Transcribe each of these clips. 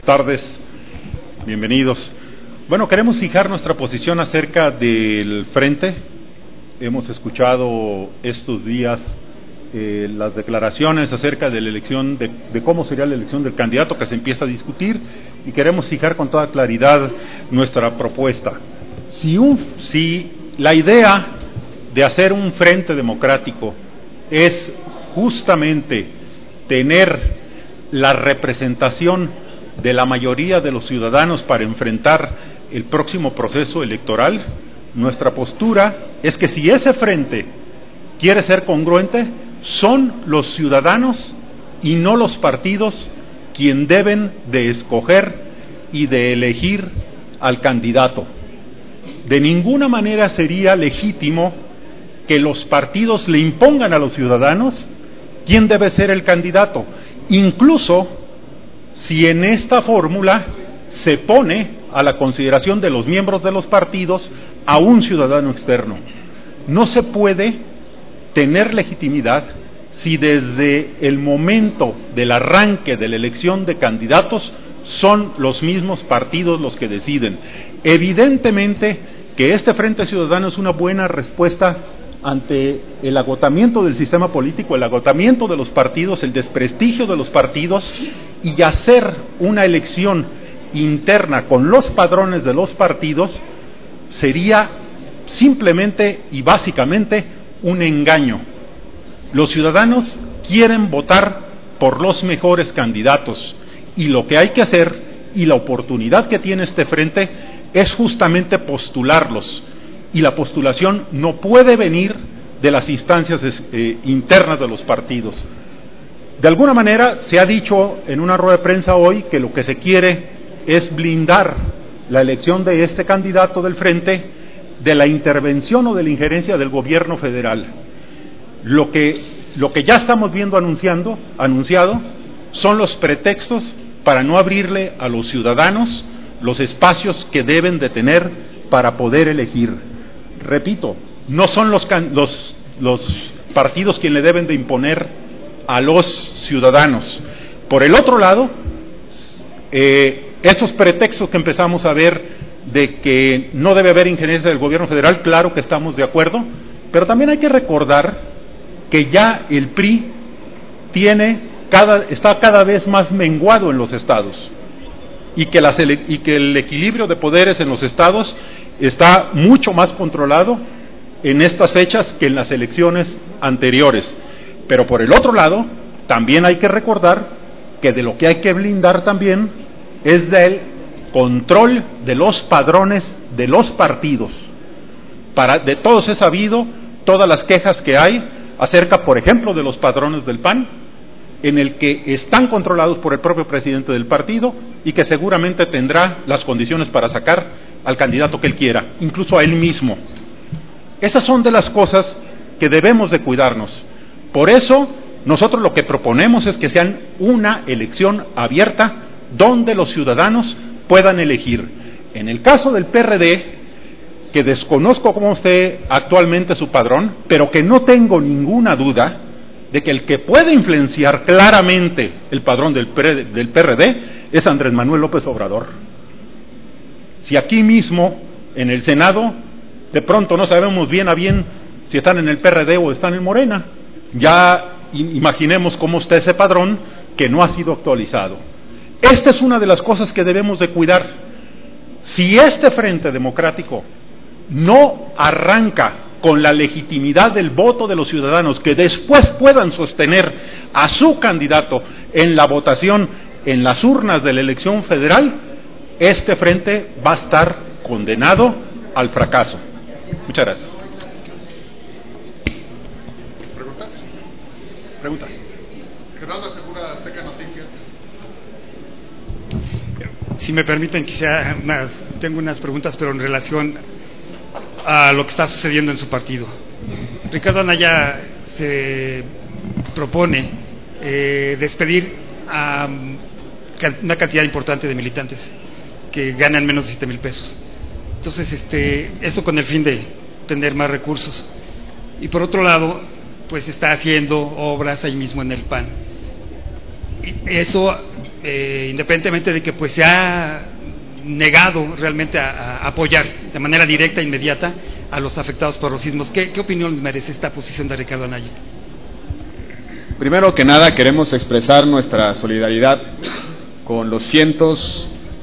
tardes, bienvenidos. Bueno, queremos fijar nuestra posición acerca del frente. Hemos escuchado estos días las declaraciones acerca de la elección, de cómo sería la elección del candidato que se empieza a discutir, y queremos fijar con toda claridad nuestra propuesta. Si la idea de hacer un frente democrático es justamente tener la representación de la mayoría de los ciudadanos para enfrentar el próximo proceso electoral, nuestra postura es que si ese frente quiere ser congruente, son los ciudadanos y no los partidos quien deben de escoger y de elegir al candidato. De ninguna manera sería legítimo que los partidos le impongan a los ciudadanos quién debe ser el candidato, incluso si en esta fórmula se pone a la consideración de los miembros de los partidos a un ciudadano externo. No se puede tener legitimidad si desde el momento del arranque de la elección de candidatos son los mismos partidos los que deciden. Evidentemente que este Frente Ciudadano es una buena respuesta ante el agotamiento del sistema político, el agotamiento de los partidos, el desprestigio de los partidos, y hacer una elección interna con los padrones de los partidos sería simplemente y básicamente un engaño. Los ciudadanos quieren votar por los mejores candidatos, y lo que hay que hacer, y la oportunidad que tiene este frente, es justamente postularlos, y la postulación no puede venir de las instancias internas de los partidos. De alguna manera se ha dicho en una rueda de prensa hoy que lo que se quiere es blindar la elección de este candidato del frente de la intervención o de la injerencia del gobierno federal. Lo que ya estamos viendo anunciado son los pretextos para no abrirle a los ciudadanos los espacios que deben de tener para poder elegir. Repito, no son los partidos quienes le deben de imponer a los ciudadanos. Por el otro lado, estos pretextos que empezamos a ver de que no debe haber injerencia del gobierno federal, claro que estamos de acuerdo, pero también hay que recordar que ya el PRI está cada vez más menguado en los estados, y que el equilibrio de poderes en los estados está mucho más controlado en estas fechas que en las elecciones anteriores. Pero por el otro lado, también hay que recordar que de lo que hay que blindar también es del control de los padrones de los partidos. De todos he sabido todas las quejas que hay acerca, por ejemplo, de los padrones del PAN, en el que están controlados por el propio presidente del partido y que seguramente tendrá las condiciones para sacar al candidato que él quiera, incluso a él mismo. Esas son de las cosas que debemos de cuidarnos. Por eso, nosotros lo que proponemos es que sean una elección abierta donde los ciudadanos puedan elegir. En el caso del PRD, que desconozco cómo esté actualmente su padrón, pero que no tengo ninguna duda de que el que puede influenciar claramente el padrón del PRD es Andrés Manuel López Obrador. Si aquí mismo, en el Senado, de pronto no sabemos bien a bien si están en el PRD o están en Morena, ya imaginemos cómo está ese padrón que no ha sido actualizado. Esta es una de las cosas que debemos de cuidar. Si este Frente Democrático no arranca con la legitimidad del voto de los ciudadanos, que después puedan sostener a su candidato en la votación en las urnas de la elección federal, este frente va a estar condenado al fracaso. Muchas gracias. ¿Preguntas? Gerardo Segura, Azteca Noticias. Si me permiten, tengo unas preguntas, pero en relación a lo que está sucediendo en su partido. Ricardo Anaya se propone despedir a una cantidad importante de militantes que ganan menos de 7,000 pesos. Entonces, eso con el fin de tener más recursos. Y por otro lado, pues está haciendo obras ahí mismo en el PAN. Eso, independientemente de que pues se ha negado realmente a apoyar de manera directa e inmediata a los afectados por los sismos. ¿Qué opinión les merece esta posición de Ricardo Anaya? Primero que nada queremos expresar nuestra solidaridad con los cientos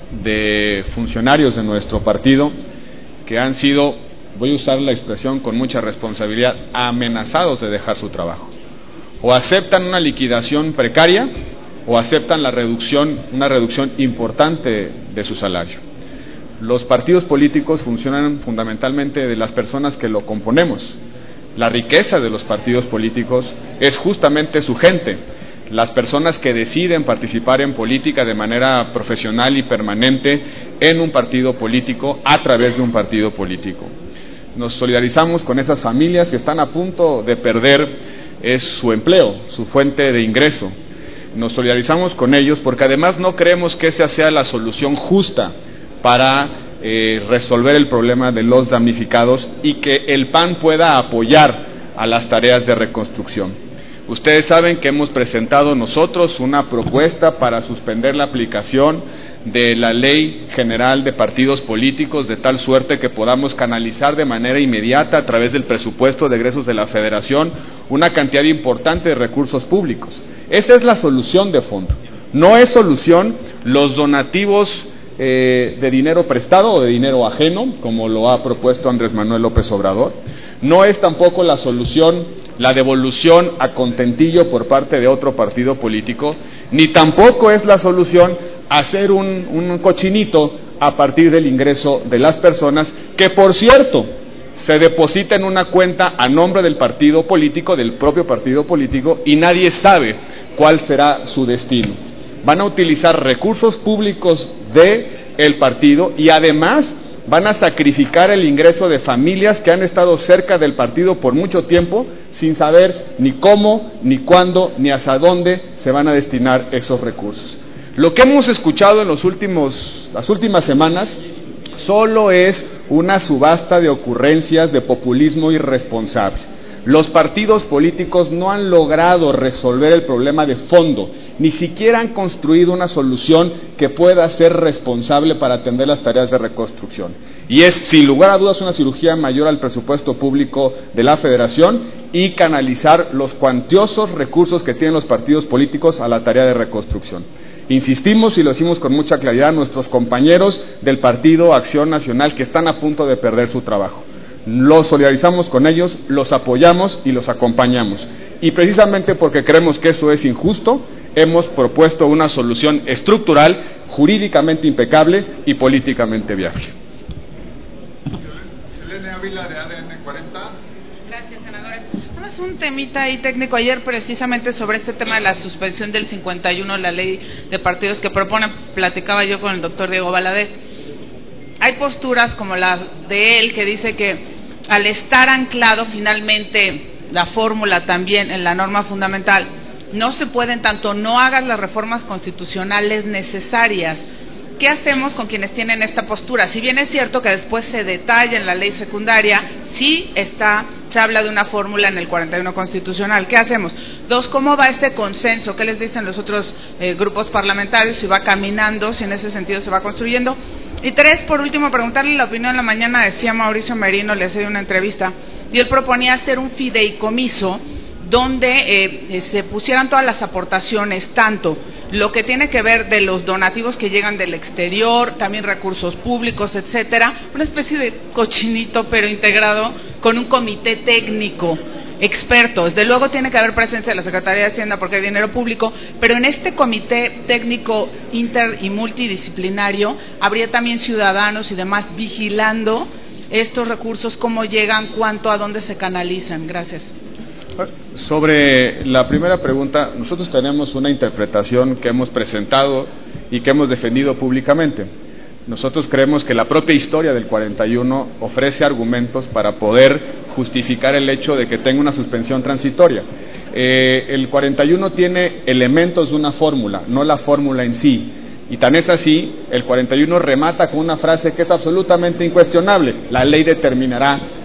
de funcionarios de nuestro partido que han sido, voy a usar la expresión con mucha responsabilidad, amenazados de dejar su trabajo. O aceptan una liquidación precaria o aceptan una reducción importante de su salario. Los partidos políticos funcionan fundamentalmente de las personas que lo componemos. La riqueza de los partidos políticos es justamente su gente, las personas que deciden participar en política de manera profesional y permanente en un partido político a través de un partido político. Nos solidarizamos con esas familias que están a punto de perder su empleo, su fuente de ingreso. Nos solidarizamos con ellos porque además no creemos que esa sea la solución justa para resolver el problema de los damnificados y que el PAN pueda apoyar a las tareas de reconstrucción. Ustedes saben que hemos presentado nosotros una propuesta para suspender la aplicación de la Ley General de Partidos Políticos de tal suerte que podamos canalizar de manera inmediata a través del presupuesto de egresos de la Federación una cantidad importante de recursos públicos. Esa es la solución de fondo. No es solución los donativos de dinero prestado o de dinero ajeno, como lo ha propuesto Andrés Manuel López Obrador. No es tampoco la solución la devolución a contentillo por parte de otro partido político, ni tampoco es la solución hacer un cochinito a partir del ingreso de las personas, que por cierto se deposita en una cuenta a nombre del partido político, del propio partido político, y nadie sabe cuál será su destino. Van a utilizar recursos públicos del partido y además van a sacrificar el ingreso de familias que han estado cerca del partido por mucho tiempo sin saber ni cómo, ni cuándo, ni hacia dónde se van a destinar esos recursos. Lo que hemos escuchado en las últimas semanas solo es una subasta de ocurrencias de populismo irresponsable. Los partidos políticos no han logrado resolver el problema de fondo, ni siquiera han construido una solución que pueda ser responsable para atender las tareas de reconstrucción. Y es, sin lugar a dudas, una cirugía mayor al presupuesto público de la Federación y canalizar los cuantiosos recursos que tienen los partidos políticos a la tarea de reconstrucción. Insistimos y lo decimos con mucha claridad a nuestros compañeros del Partido Acción Nacional que están a punto de perder su trabajo. Los solidarizamos con ellos, los apoyamos y los acompañamos. Y precisamente porque creemos que eso es injusto, hemos propuesto una solución estructural, jurídicamente impecable y políticamente viable. Selene Ávila, de ADN 40. Gracias, senadores. Es un temita ahí técnico ayer precisamente sobre este tema de la suspensión del 51, la ley de partidos que propone, platicaba yo con el doctor Diego Valadez. Hay posturas como la de él que dice que al estar anclado finalmente la fórmula también en la norma fundamental, no se pueden, tanto no hagas las reformas constitucionales necesarias. ¿Qué hacemos con quienes tienen esta postura? Si bien es cierto que después se detalla en la ley secundaria, sí se habla de una fórmula en el 41 constitucional. ¿Qué hacemos? Dos, ¿cómo va este consenso? ¿Qué les dicen los otros grupos parlamentarios? Si va caminando, si en ese sentido se va construyendo. Y tres, por último, preguntarle la opinión. En la mañana decía Mauricio Merino, le hacía una entrevista, y él proponía hacer un fideicomiso donde se pusieran todas las aportaciones, tanto lo que tiene que ver de los donativos que llegan del exterior, también recursos públicos, etcétera, una especie de cochinito pero integrado con un comité técnico, expertos. Desde luego tiene que haber presencia de la Secretaría de Hacienda porque hay dinero público, pero en este comité técnico inter y multidisciplinario habría también ciudadanos y demás vigilando estos recursos, cómo llegan, cuánto, a dónde se canalizan. Gracias. Sobre la primera pregunta, nosotros tenemos una interpretación que hemos presentado y que hemos defendido públicamente. Nosotros creemos que la propia historia del 41 ofrece argumentos para poder justificar el hecho de que tenga una suspensión transitoria. El 41 tiene elementos de una fórmula, no la fórmula en sí. Y tan es así, el 41 remata con una frase que es absolutamente incuestionable: la ley determinará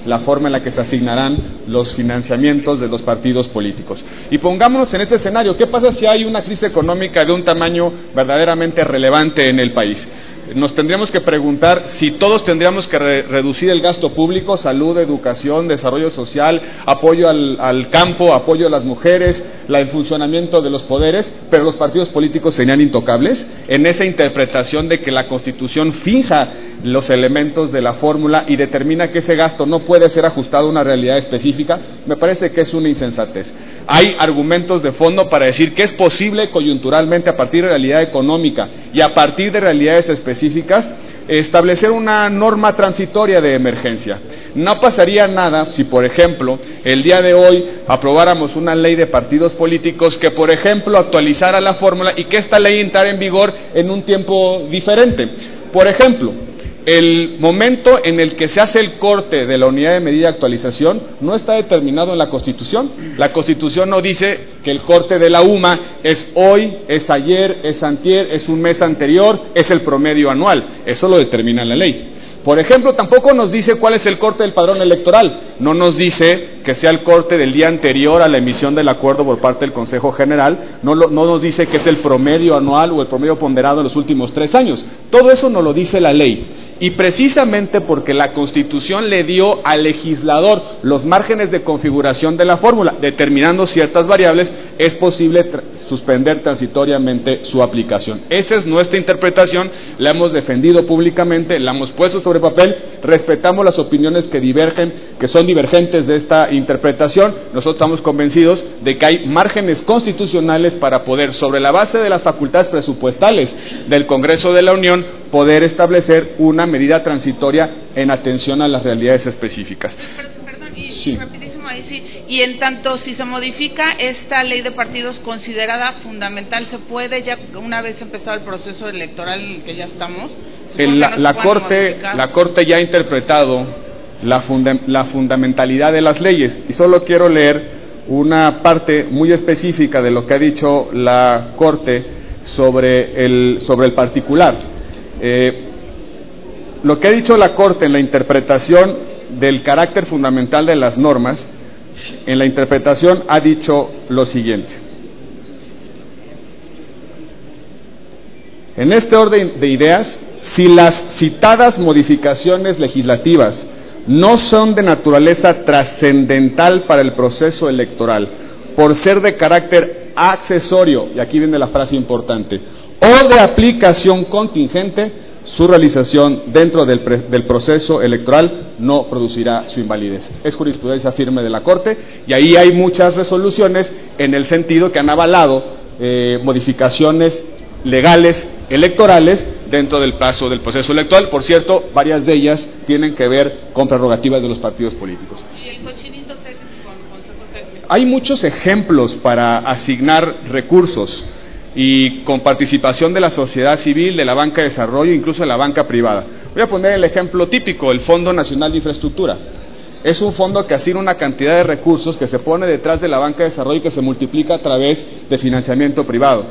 la forma en la que se asignarán los financiamientos de los partidos políticos. Y pongámonos en este escenario, ¿qué pasa si hay una crisis económica de un tamaño verdaderamente relevante en el país? Nos tendríamos que preguntar si todos tendríamos que reducir el gasto público, salud, educación, desarrollo social, apoyo al campo, apoyo a las mujeres, el funcionamiento de los poderes, pero los partidos políticos serían intocables en esa interpretación de que la Constitución fija los elementos de la fórmula y determina que ese gasto no puede ser ajustado a una realidad específica. Me parece que es una insensatez. Hay argumentos de fondo para decir que es posible coyunturalmente, a partir de realidad económica y a partir de realidades específicas, establecer una norma transitoria de emergencia. No pasaría nada si, por ejemplo, el día de hoy aprobáramos una ley de partidos políticos que, por ejemplo, actualizara la fórmula y que esta ley entrara en vigor en un tiempo diferente. Por ejemplo, el momento en el que se hace el corte de la unidad de medida de actualización no está determinado en la Constitución. La Constitución no dice que el corte de la UMA es hoy, es ayer, es antier, es un mes anterior, es el promedio anual. Eso lo determina la ley. Por ejemplo, tampoco nos dice cuál es el corte del padrón electoral. No nos dice que sea el corte del día anterior a la emisión del acuerdo por parte del Consejo General. No nos dice que es el promedio anual o el promedio ponderado en los últimos 3 años. Todo eso nos lo dice la ley. Y precisamente porque la Constitución le dio al legislador los márgenes de configuración de la fórmula, determinando ciertas variables, es posible suspender transitoriamente su aplicación. Esa es nuestra interpretación, la hemos defendido públicamente, la hemos puesto sobre papel, respetamos las opiniones que divergen, que son divergentes de esta interpretación. Nosotros estamos convencidos de que hay márgenes constitucionales para poder, sobre la base de las facultades presupuestales del Congreso de la Unión, poder establecer una medida transitoria en atención a las realidades específicas. Perdón, sí. Rapidísimo ahí sí. Y en tanto, si se modifica esta ley de partidos considerada fundamental, ¿se puede ya, una vez empezado el proceso electoral en el que ya estamos? La Corte ya ha interpretado la fundamentalidad de las leyes, y solo quiero leer una parte muy específica de lo que ha dicho la Corte sobre el particular. Lo que ha dicho la Corte en la interpretación del carácter fundamental de las normas, en la interpretación ha dicho lo siguiente: en este orden de ideas, si las citadas modificaciones legislativas no son de naturaleza trascendental para el proceso electoral, por ser de carácter accesorio, y aquí viene la frase importante, o de aplicación contingente, su realización dentro del proceso electoral no producirá su invalidez. Es jurisprudencia firme de la Corte, y ahí hay muchas resoluciones en el sentido que han avalado modificaciones legales electorales dentro del plazo del proceso electoral. Por cierto, varias de ellas tienen que ver con prerrogativas de los partidos políticos. ¿Y el cochinito técnico, el consejo técnico? Hay muchos ejemplos para asignar recursos, y con participación de la sociedad civil, de la banca de desarrollo, incluso de la banca privada. Voy a poner el ejemplo típico, el Fondo Nacional de Infraestructura. Es un fondo que asigna una cantidad de recursos que se pone detrás de la banca de desarrollo y que se multiplica a través de financiamiento privado,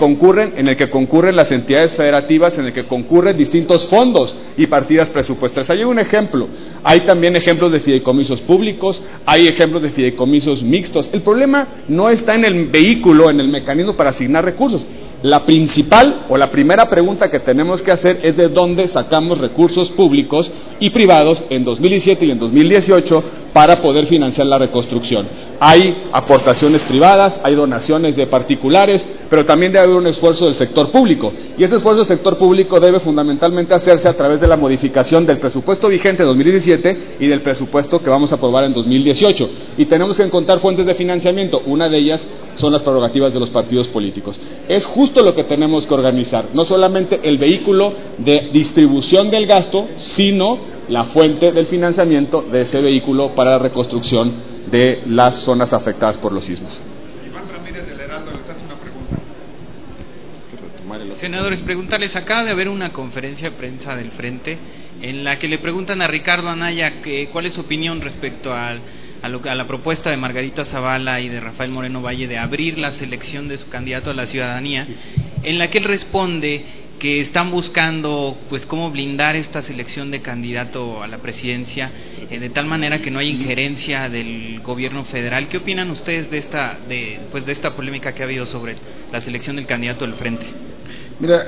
en el que concurren las entidades federativas, en el que concurren distintos fondos y partidas presupuestarias. Hay un ejemplo. Hay también ejemplos de fideicomisos públicos, hay ejemplos de fideicomisos mixtos. El problema no está en el vehículo, en el mecanismo para asignar recursos. La principal o la primera pregunta que tenemos que hacer es de dónde sacamos recursos públicos y privados en 2017 y en 2018 para poder financiar la reconstrucción. Hay aportaciones privadas, hay donaciones de particulares, pero también debe haber un esfuerzo del sector público, y ese esfuerzo del sector público debe fundamentalmente hacerse a través de la modificación del presupuesto vigente de 2017 y del presupuesto que vamos a aprobar en 2018, y tenemos que encontrar fuentes de financiamiento. Una de ellas son las prerrogativas de los partidos políticos. Es justo lo que tenemos que organizar, no solamente el vehículo de distribución del gasto, sino la fuente del financiamiento de ese vehículo para la reconstrucción de las zonas afectadas por los sismos. Iván Ramírez del Heraldo les hace una pregunta. Senadores, preguntarles, acaba de haber una conferencia de prensa del Frente en la que le preguntan a Ricardo Anaya cuál es su opinión respecto a la propuesta de Margarita Zavala y de Rafael Moreno Valle de abrir la selección de su candidato a la ciudadanía, en la que él responde que están buscando pues cómo blindar esta selección de candidato a la presidencia de tal manera que no hay injerencia del gobierno federal. ¿Qué opinan ustedes de esta polémica que ha habido sobre la selección del candidato del Frente? Mira,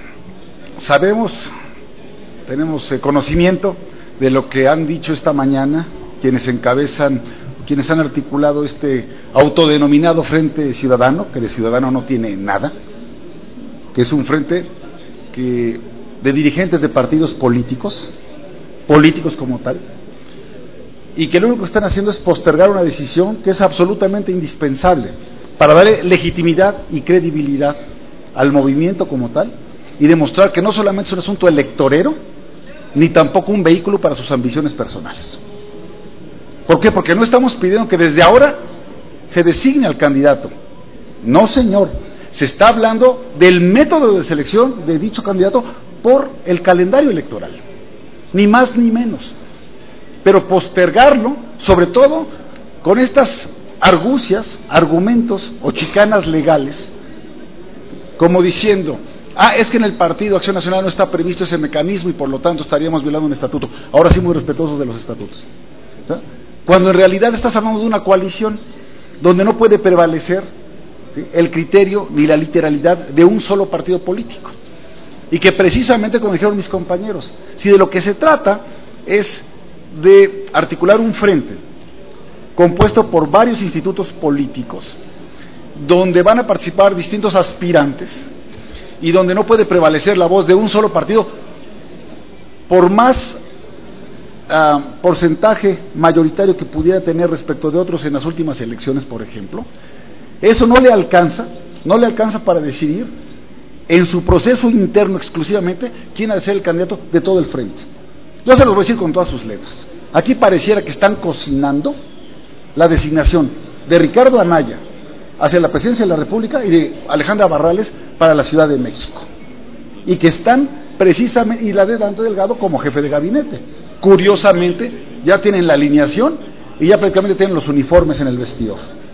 tenemos conocimiento de lo que han dicho esta mañana quienes han articulado este autodenominado Frente Ciudadano, que de ciudadano no tiene nada, que es un frente de dirigentes de partidos políticos como tal, y que lo único que están haciendo es postergar una decisión que es absolutamente indispensable para darle legitimidad y credibilidad al movimiento como tal, y demostrar que no solamente es un asunto electorero, ni tampoco un vehículo para sus ambiciones personales. ¿Por qué? Porque no estamos pidiendo que desde ahora se designe al candidato. No, señor. Se está hablando del método de selección de dicho candidato por el calendario electoral. Ni más ni menos. Pero postergarlo, sobre todo con estas argucias, argumentos o chicanas legales, como diciendo, es que en el Partido Acción Nacional no está previsto ese mecanismo y por lo tanto estaríamos violando un estatuto. Ahora sí, muy respetuosos de los estatutos. ¿Sí? Cuando en realidad estás hablando de una coalición donde no puede prevalecer, ¿sí?, el criterio ni la literalidad de un solo partido político. Y que precisamente, como dijeron mis compañeros, si de lo que se trata es de articular un frente compuesto por varios institutos políticos, donde van a participar distintos aspirantes y donde no puede prevalecer la voz de un solo partido, por más porcentaje mayoritario que pudiera tener respecto de otros en las últimas elecciones, por ejemplo, eso no le alcanza para decidir en su proceso interno exclusivamente quién ha de ser el candidato de todo el frente. Yo se los voy a decir con todas sus letras. Aquí pareciera que están cocinando la designación de Ricardo Anaya hacia la presidencia de la República y de Alejandra Barrales para la Ciudad de México, y que están precisamente, y la de Dante Delgado como jefe de gabinete. Curiosamente ya tienen la alineación y ya prácticamente tienen los uniformes en el vestidor.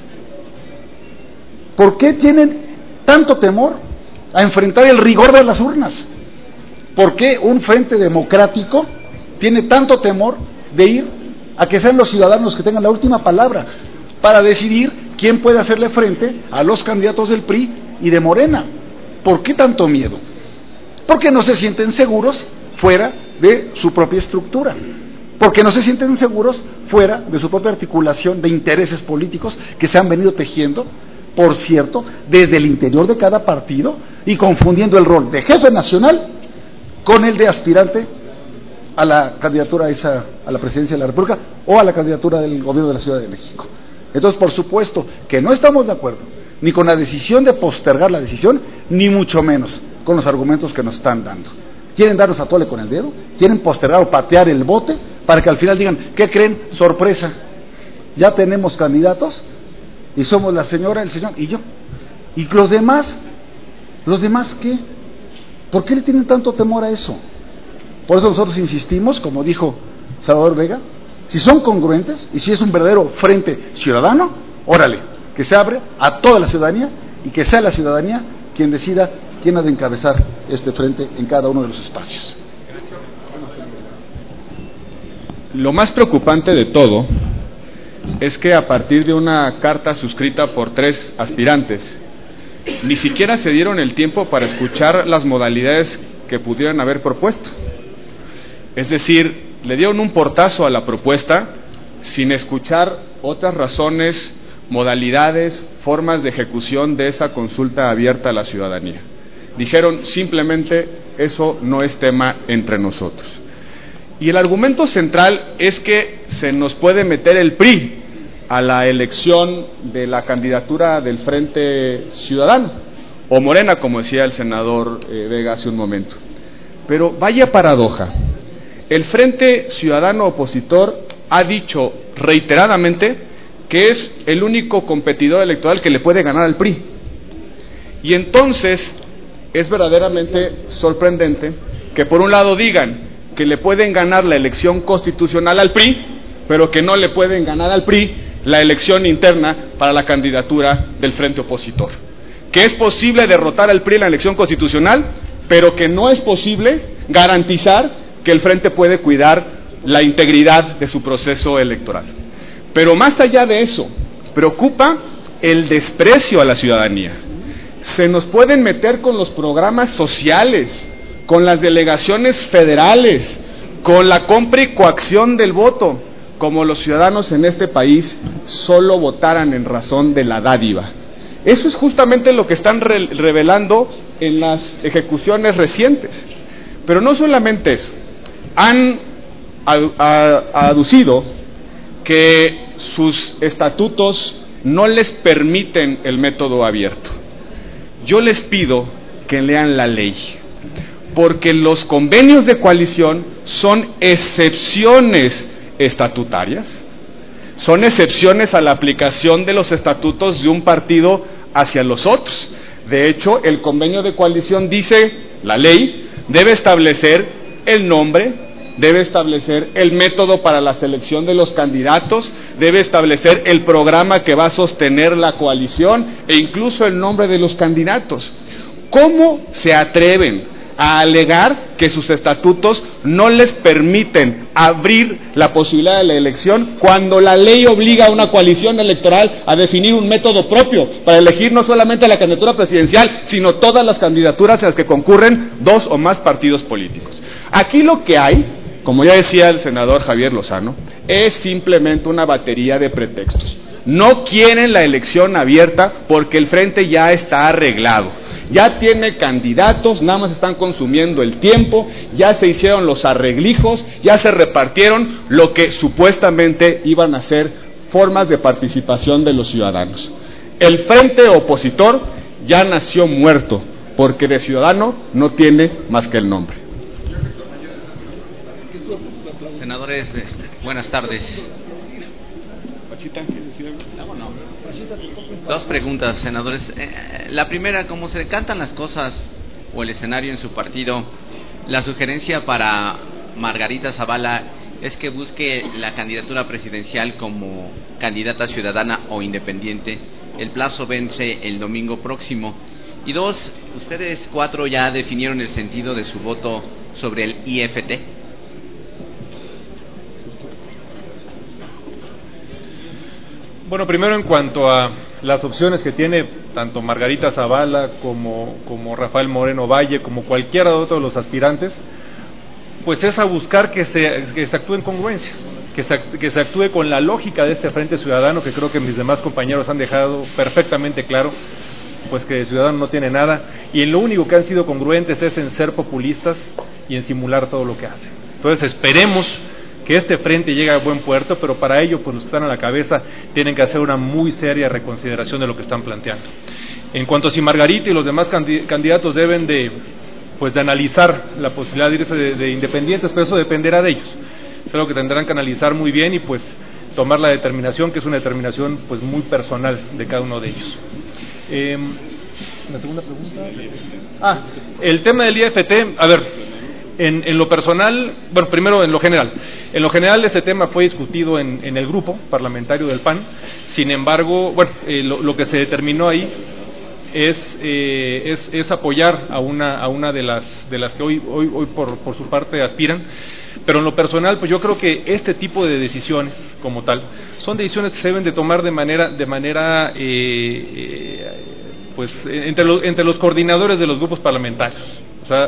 ¿Por qué tienen tanto temor a enfrentar el rigor de las urnas? ¿Por qué un frente democrático tiene tanto temor de ir a que sean los ciudadanos que tengan la última palabra para decidir quién puede hacerle frente a los candidatos del PRI y de Morena? ¿Por qué tanto miedo? Porque no se sienten seguros fuera de su propia estructura, porque no se sienten seguros fuera de su propia articulación de intereses políticos que se han venido tejiendo, por cierto, desde el interior de cada partido, y confundiendo el rol de jefe nacional con el de aspirante a la candidatura a la presidencia de la República o a la candidatura del gobierno de la Ciudad de México. Entonces, por supuesto que no estamos de acuerdo ni con la decisión de postergar la decisión, ni mucho menos con los argumentos que nos están dando. Quieren darnos a tole con el dedo, quieren postergar o patear el bote para que al final digan, ¿qué creen? Sorpresa, ya tenemos candidatos y somos la señora, el señor y yo. ¿Y los demás qué? ¿Por qué le tienen tanto temor a eso? Por eso nosotros insistimos, como dijo Salvador Vega, si son congruentes y si es un verdadero frente ciudadano, órale, que se abre a toda la ciudadanía y que sea la ciudadanía quien decida quién ha de encabezar este frente en cada uno de los espacios. Lo más preocupante de todo es que a partir de una carta suscrita por 3 aspirantes, ni siquiera se dieron el tiempo para escuchar las modalidades que pudieran haber propuesto. Es decir, le dieron un portazo a la propuesta sin escuchar otras razones, modalidades, formas de ejecución de esa consulta abierta a la ciudadanía. Dijeron simplemente, eso no es tema entre nosotros. Y el argumento central es que se nos puede meter el PRI a la elección de la candidatura del Frente Ciudadano, o Morena, como decía el senador Vega hace un momento. Pero vaya paradoja, el Frente Ciudadano opositor ha dicho reiteradamente que es el único competidor electoral que le puede ganar al PRI. Y entonces es verdaderamente sorprendente que por un lado digan que le pueden ganar la elección constitucional al PRI, pero que no le pueden ganar al PRI la elección interna para la candidatura del frente opositor. Que es posible derrotar al PRI en la elección constitucional, pero que no es posible garantizar que el frente puede cuidar la integridad de su proceso electoral. Pero más allá de eso, preocupa el desprecio a la ciudadanía. Se nos pueden meter con los programas sociales, con las delegaciones federales, con la compra y coacción del voto, como los ciudadanos en este país solo votaran en razón de la dádiva. Eso es justamente lo que están revelando en las ejecuciones recientes. Pero no solamente eso, han aducido que sus estatutos no les permiten el método abierto. Yo les pido que lean la ley, porque los convenios de coalición son excepciones estatutarias, son excepciones a la aplicación de los estatutos de un partido hacia los otros. De hecho, el convenio de coalición dice, la ley debe establecer el nombre, debe establecer el método para la selección de los candidatos, debe establecer el programa que va a sostener la coalición e incluso el nombre de los candidatos. ¿Cómo se atreven a alegar que sus estatutos no les permiten abrir la posibilidad de la elección cuando la ley obliga a una coalición electoral a definir un método propio para elegir no solamente la candidatura presidencial, sino todas las candidaturas en las que concurren 2 o más partidos políticos? Aquí lo que hay, como ya decía el senador Javier Lozano, es simplemente una batería de pretextos. No quieren la elección abierta porque el frente ya está arreglado. Ya tiene candidatos, nada más están consumiendo el tiempo, ya se hicieron los arreglijos, ya se repartieron lo que supuestamente iban a ser formas de participación de los ciudadanos. El frente opositor ya nació muerto, porque de ciudadano no tiene más que el nombre. Senadores, buenas tardes. Dos preguntas, senadores. La primera, ¿cómo se decantan las cosas o el escenario en su partido? La sugerencia para Margarita Zavala es que busque la candidatura presidencial como candidata ciudadana o independiente. El plazo vence el domingo próximo. Y dos, ustedes 4 ya definieron el sentido de su voto sobre el IFT. Bueno, primero en cuanto a las opciones que tiene tanto Margarita Zavala como Rafael Moreno Valle, como cualquiera de otros de los aspirantes, pues es a buscar que se actúe en congruencia, que se actúe con la lógica de este Frente Ciudadano, que creo que mis demás compañeros han dejado perfectamente claro, pues que de ciudadano no tiene nada, y en lo único que han sido congruentes es en ser populistas y en simular todo lo que hacen. Entonces esperemos que este frente llegue a buen puerto, pero para ello, pues los que están a la cabeza tienen que hacer una muy seria reconsideración de lo que están planteando. En cuanto a si Margarita y los demás candidatos deben de analizar la posibilidad de irse de independientes, pero eso dependerá de ellos. Es algo que tendrán que analizar muy bien y pues tomar la determinación, que es una determinación pues muy personal de cada uno de ellos. La segunda pregunta. El tema del IFT, a ver. En lo personal, bueno, primero en lo general. En lo general este tema fue discutido en el grupo parlamentario del PAN. Sin embargo, bueno, lo que se determinó ahí es apoyar a una de las que hoy por su parte aspiran. Pero en lo personal, pues yo creo que este tipo de decisiones como tal son decisiones que se deben de tomar de manera pues entre los coordinadores de los grupos parlamentarios. O sea,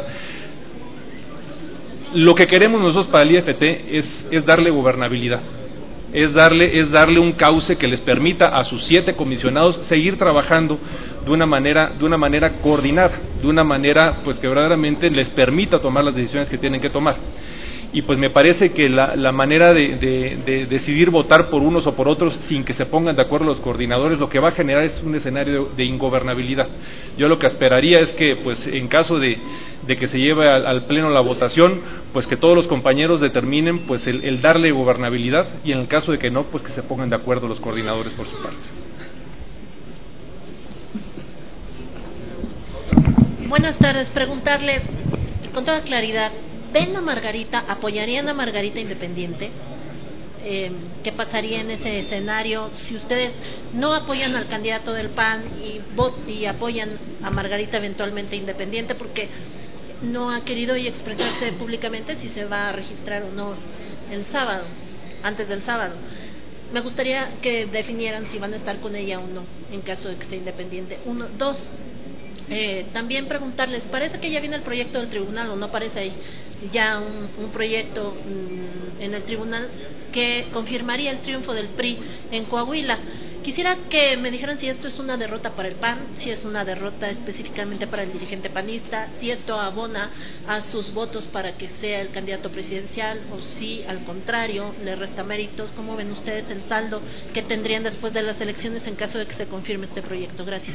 lo que queremos nosotros para el IFT es darle gobernabilidad, es darle un cauce que les permita a sus 7 comisionados seguir trabajando de una manera coordinada, de una manera pues que verdaderamente les permita tomar las decisiones que tienen que tomar. Y pues me parece que la manera de decidir votar por unos o por otros sin que se pongan de acuerdo los coordinadores, lo que va a generar es un escenario de ingobernabilidad. Yo lo que esperaría es que pues en caso de que se lleve al pleno la votación, pues que todos los compañeros determinen pues el darle gobernabilidad, y en el caso de que no, pues que se pongan de acuerdo los coordinadores por su parte. Buenas tardes, preguntarles con toda claridad, ¿ven a Margarita, apoyarían a Margarita independiente? ¿Qué pasaría en ese escenario si ustedes no apoyan al candidato del PAN y apoyan a Margarita eventualmente independiente? Porque no ha querido expresarse públicamente si se va a registrar o no el sábado, antes del sábado. Me gustaría que definieran si van a estar con ella o no, en caso de que sea independiente. Uno, dos, también preguntarles, ¿parece que ya viene el proyecto del tribunal o no parece ahí ya un proyecto en el tribunal que confirmaría el triunfo del PRI en Coahuila? Quisiera que me dijeran si esto es una derrota para el PAN, si es una derrota específicamente para el dirigente panista, si esto abona a sus votos para que sea el candidato presidencial o si al contrario le resta méritos. ¿Cómo ven ustedes el saldo que tendrían después de las elecciones en caso de que se confirme este proyecto? Gracias.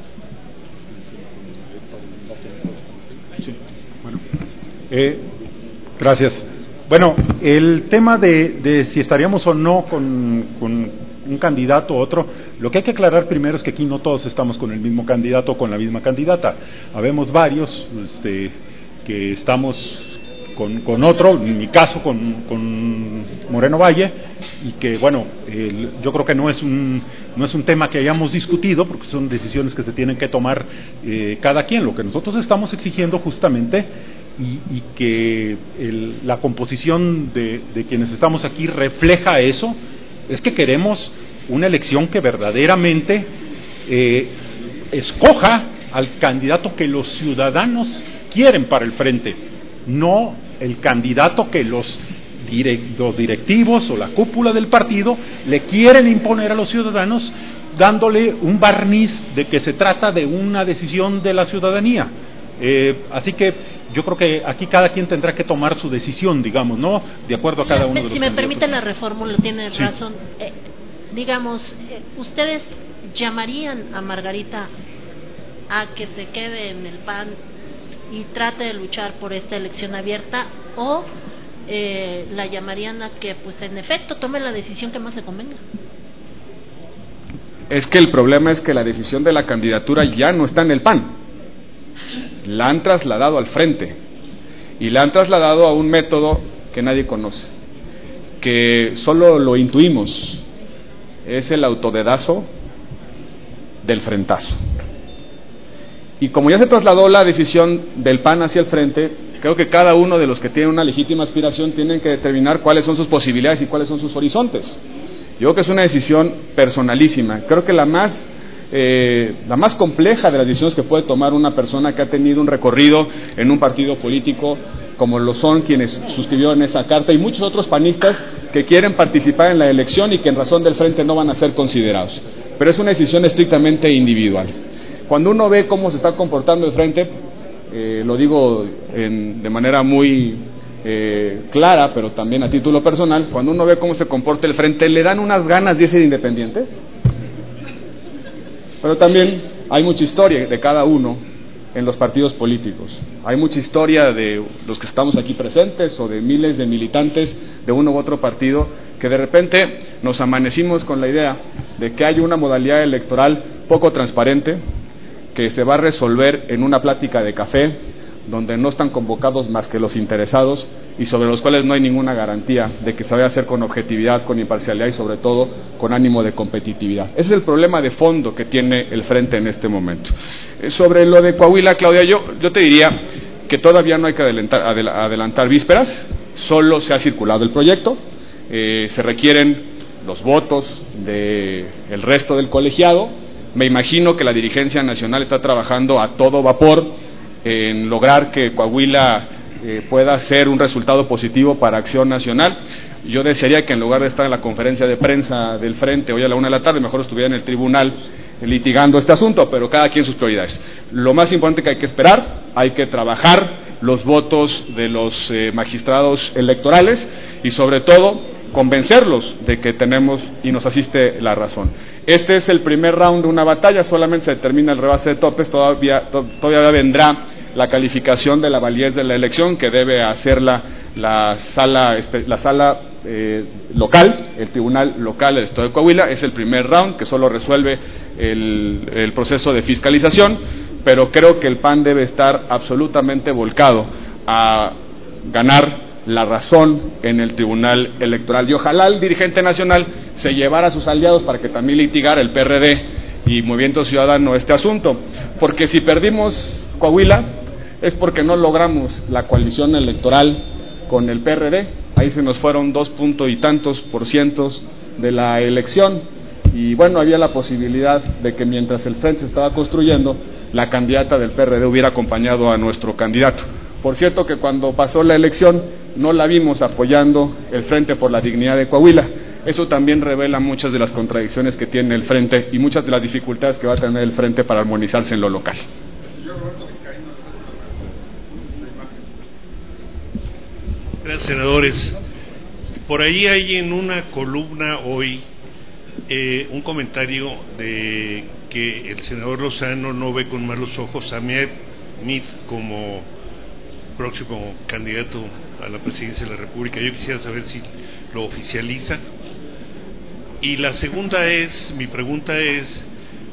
Sí, bueno. Gracias. Bueno, el tema de si estaríamos o no con un candidato u otro, lo que hay que aclarar primero es que aquí no todos estamos con el mismo candidato o con la misma candidata. Habemos varios que estamos con otro, en mi caso con Moreno Valle, y que bueno, yo creo que no es un tema que hayamos discutido, porque son decisiones que se tienen que tomar cada quien. Lo que nosotros estamos exigiendo justamente, y que la composición de quienes estamos aquí refleja eso, es que queremos una elección que verdaderamente escoja al candidato que los ciudadanos quieren para el frente, no el candidato que los directivos o la cúpula del partido le quieren imponer a los ciudadanos, dándole un barniz de que se trata de una decisión de la ciudadanía. Así que yo creo que aquí cada quien tendrá que tomar su decisión, digamos, ¿no? De acuerdo a cada uno de los Si me permite la reformula, tiene sí. razón. Digamos, ¿ustedes llamarían a Margarita a que se quede en el PAN y trate de luchar por esta elección abierta, o la llamarían a que, pues en efecto, tome la decisión que más le convenga? Es que el problema es que la decisión de la candidatura ya no está en el PAN. La han trasladado al frente y la han trasladado a un método que nadie conoce, que solo lo intuimos, es el autodedazo del frentazo. Y como ya se trasladó la decisión del PAN hacia el frente, creo que cada uno de los que tienen una legítima aspiración tienen que determinar cuáles son sus posibilidades y cuáles son sus horizontes. Yo creo que es una decisión personalísima. Creo que la más compleja de las decisiones que puede tomar una persona que ha tenido un recorrido en un partido político, como lo son quienes suscribieron esa carta y muchos otros panistas que quieren participar en la elección y que en razón del frente no van a ser considerados. Pero es una decisión estrictamente individual. Cuando uno ve cómo se está comportando el frente, lo digo de manera muy clara, pero también a título personal, cuando uno ve cómo se comporta el frente, le dan unas ganas de ser independiente. Pero también hay mucha historia de cada uno en los partidos políticos. Hay mucha historia de los que estamos aquí presentes o de miles de militantes de uno u otro partido que de repente nos amanecimos con la idea de que hay una modalidad electoral poco transparente que se va a resolver en una plática de café donde no están convocados más que los interesados y sobre los cuales no hay ninguna garantía de que se vaya a hacer con objetividad, con imparcialidad y sobre todo con ánimo de competitividad. Ese es el problema de fondo que tiene el frente en este momento. Sobre lo de Coahuila, Claudia, yo te diría que todavía no hay que adelantar vísperas, solo se ha circulado el proyecto, se requieren los votos del resto del colegiado. Me imagino que la dirigencia nacional está trabajando a todo vapor en lograr que Coahuila pueda ser un resultado positivo para Acción Nacional. Yo desearía que en lugar de estar en la conferencia de prensa del Frente hoy a la 1 de la tarde, mejor estuviera en el tribunal litigando este asunto, pero cada quien sus prioridades. Lo más importante que hay que esperar, hay que trabajar los votos de los magistrados electorales y sobre todo convencerlos de que tenemos y nos asiste la razón. Este es el primer round de una batalla, solamente se determina el rebase de topes, todavía vendrá la calificación de la validez de la elección que debe hacerla la sala local, el tribunal local del estado de Coahuila. Es el primer round que solo resuelve el proceso de fiscalización, pero creo que el PAN debe estar absolutamente volcado a ganar la razón en el tribunal electoral y ojalá el dirigente nacional se llevara a sus aliados para que también litigara el PRD y Movimiento Ciudadano este asunto, porque si perdimos Coahuila es porque no logramos la coalición electoral con el PRD. ahí se nos fueron 2 punto y tantos % de la elección, y bueno, había la posibilidad de que mientras el frente se estaba construyendo, la candidata del PRD hubiera acompañado a nuestro candidato. Por cierto que cuando pasó la elección no la vimos apoyando el Frente por la Dignidad de Coahuila. Eso también revela muchas de las contradicciones que tiene el Frente y muchas de las dificultades que va a tener el Frente para armonizarse en lo local. Gracias, senadores. Por ahí hay en una columna hoy un comentario de que el senador Lozano no ve con malos ojos a Ahmed Mid como próximo candidato a la presidencia de la República. Yo quisiera saber si lo oficializa. Y la segunda es, mi pregunta es,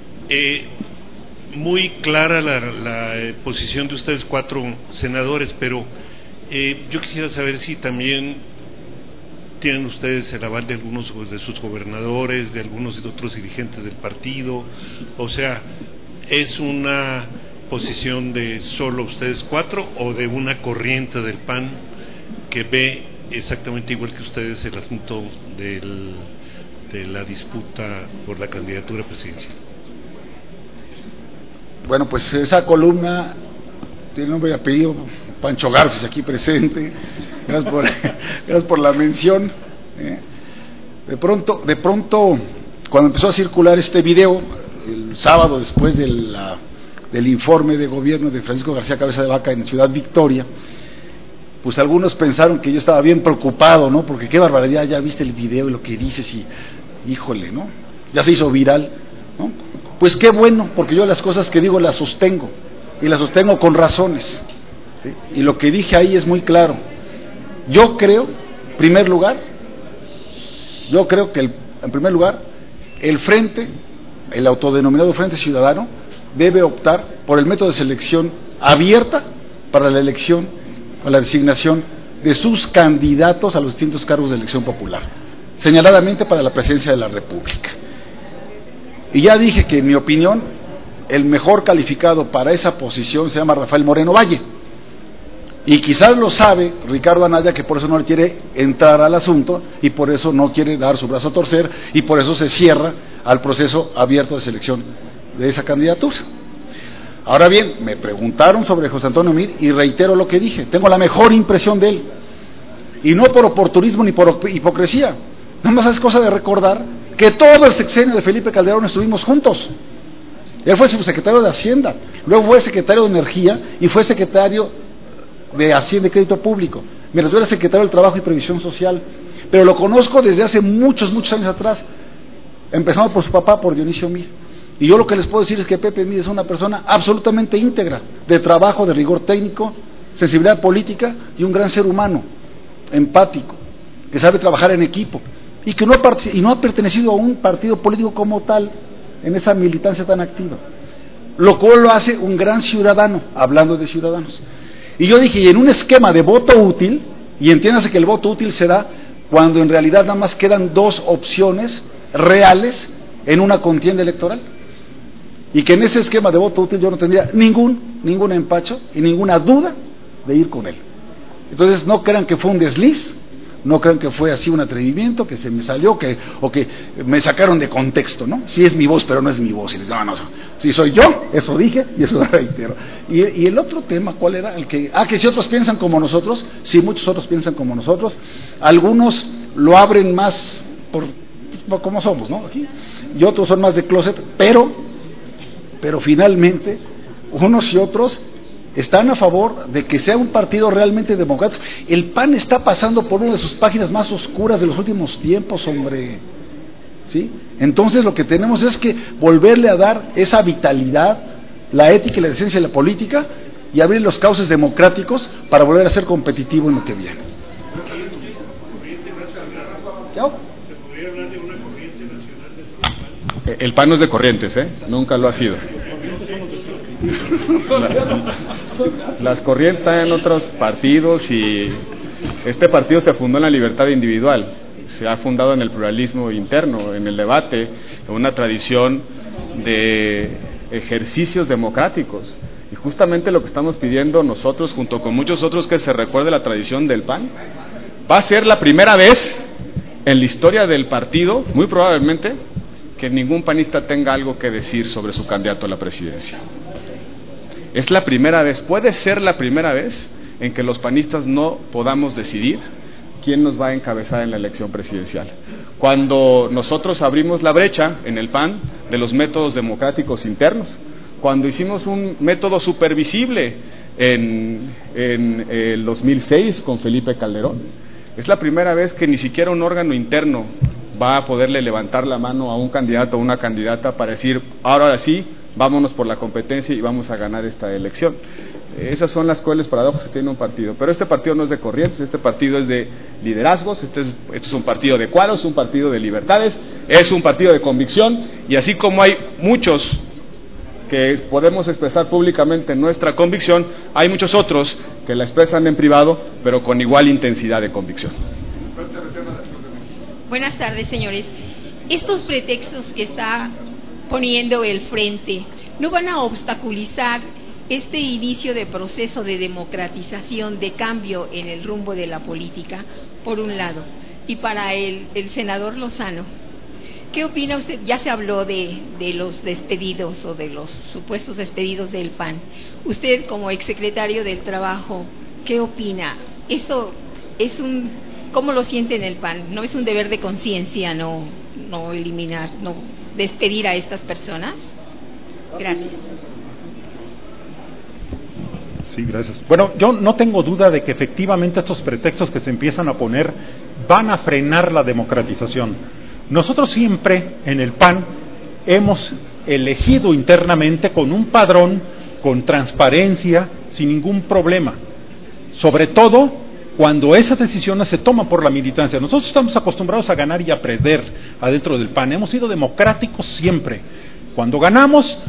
muy clara la posición de ustedes 4 senadores, pero yo quisiera saber si también tienen ustedes el aval de algunos de sus gobernadores, de algunos de otros dirigentes del partido. O sea, ¿es una posición de solo ustedes 4 o de una corriente del PAN que ve exactamente igual que ustedes el asunto de la disputa por la candidatura presidencial? Bueno, pues esa columna tiene nombre y apellido, Pancho Garfis, aquí presente. Gracias por la mención. De pronto, cuando empezó a circular este video, el sábado después del informe de gobierno de Francisco García Cabeza de Vaca en Ciudad Victoria, pues algunos pensaron que yo estaba bien preocupado, ¿no? Porque qué barbaridad, ya viste el video y lo que dices y híjole, ¿no? Ya se hizo viral, ¿no? Pues qué bueno, porque yo las cosas que digo las sostengo y las sostengo con razones, ¿sí? Y lo que dije ahí es muy claro. Yo creo, en primer lugar, el Frente, el autodenominado Frente Ciudadano, debe optar por el método de selección abierta para la elección o la designación de sus candidatos a los distintos cargos de elección popular, señaladamente para la presidencia de la República. Y ya dije que en mi opinión el mejor calificado para esa posición se llama Rafael Moreno Valle, y quizás lo sabe Ricardo Anaya, que por eso no le quiere entrar al asunto y por eso no quiere dar su brazo a torcer y por eso se cierra al proceso abierto de selección de esa candidatura. Ahora bien, me preguntaron sobre José Antonio Meade y reitero lo que dije, tengo la mejor impresión de él, y no por oportunismo ni por hipocresía, nada más es cosa de recordar que todo el sexenio de Felipe Calderón estuvimos juntos. Él fue subsecretario de Hacienda, luego fue secretario de Energía y fue secretario de Hacienda y Crédito Público, mientras yo era secretario del Trabajo y Previsión Social, pero lo conozco desde hace muchos años atrás, empezando por su papá, por Dionisio Meade. Y yo lo que les puedo decir es que Pepe Meade es una persona absolutamente íntegra, de trabajo, de rigor técnico, sensibilidad política y un gran ser humano, empático, que sabe trabajar en equipo y que no ha pertenecido a un partido político como tal, en esa militancia tan activa, lo cual lo hace un gran ciudadano, hablando de ciudadanos. Y yo dije, y en un esquema de voto útil, y entiéndase que el voto útil se da cuando en realidad nada más quedan 2 opciones reales en una contienda electoral, y que en ese esquema de voto útil yo no tendría ningún empacho y ninguna duda de ir con él. Entonces no crean que fue un desliz, no crean que fue así un atrevimiento, que se me salió, o que me sacaron de contexto, ¿no? Sí es mi voz, pero no es mi voz. Y les digo, no, si soy yo, eso dije y eso reitero. Y el otro tema, ¿cuál era? Que si otros piensan como nosotros, sí, muchos otros piensan como nosotros, algunos lo abren más por como somos, ¿no? Aquí, y otros son más de closet, pero finalmente, unos y otros están a favor de que sea un partido realmente democrático. El PAN está pasando por una de sus páginas más oscuras de los últimos tiempos, hombre, ¿sí? Entonces lo que tenemos es que volverle a dar esa vitalidad, la ética y la decencia de la política, y abrir los cauces democráticos para volver a ser competitivo en lo que viene. ¿Se podría hablar de una corriente nacional de El PAN no es de Corrientes, nunca lo ha sido. Las corrientes están en otros partidos y este partido se fundó en la libertad individual, se ha fundado en el pluralismo interno, en el debate, en una tradición de ejercicios democráticos, y justamente lo que estamos pidiendo nosotros junto con muchos otros, que se recuerde la tradición del PAN, Va a ser la primera vez en la historia del partido, muy probablemente, que ningún panista tenga algo que decir sobre su candidato a la presidencia. Es la primera vez, puede ser la primera vez en que los panistas no podamos decidir quién nos va a encabezar en la elección presidencial. Cuando nosotros abrimos la brecha en el PAN de los métodos democráticos internos, cuando hicimos un método supervisible en el 2006 con Felipe Calderón, es la primera vez que ni siquiera un órgano interno va a poderle levantar la mano a un candidato o una candidata para decir, ahora sí, vámonos por la competencia y vamos a ganar esta elección. Esas son las crueles paradojas que tiene un partido. Pero este partido no es de corrientes, este partido es de liderazgos, este es un partido de cuadros, es un partido de libertades, es un partido de convicción, y así como hay muchos que podemos expresar públicamente nuestra convicción, hay muchos otros que la expresan en privado, pero con igual intensidad de convicción. Buenas tardes, señores. Estos pretextos que está poniendo el Frente no van a obstaculizar este inicio de proceso de democratización, de cambio en el rumbo de la política, por un lado. Y para el senador Lozano, ¿qué opina usted? Ya se habló de los despedidos o de los supuestos despedidos del PAN. Usted, como exsecretario del Trabajo, ¿qué opina? ¿Eso es cómo lo siente en el PAN? ¿No es un deber de conciencia no eliminar, no despedir a estas personas? Gracias. Sí, gracias. Bueno, yo no tengo duda de que efectivamente estos pretextos que se empiezan a poner van a frenar la democratización. Nosotros siempre en el PAN hemos elegido internamente con un padrón, con transparencia, sin ningún problema. Sobre todo cuando esas decisiones se toman por la militancia. Nosotros estamos acostumbrados a ganar y a perder adentro del PAN. Hemos sido democráticos siempre. Cuando ganamos,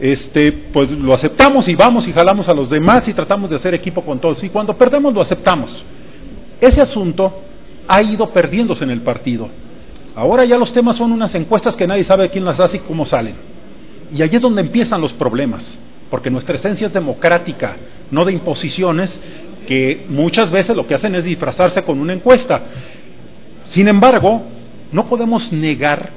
pues lo aceptamos y vamos y jalamos a los demás y tratamos de hacer equipo con todos. Y cuando perdemos, lo aceptamos. Ese asunto ha ido perdiéndose en el partido. Ahora ya los temas son unas encuestas que nadie sabe quién las hace y cómo salen. Y allí es donde empiezan los problemas, porque nuestra esencia es democrática, no de imposiciones, que muchas veces lo que hacen es disfrazarse con una encuesta. Sin embargo, no podemos negar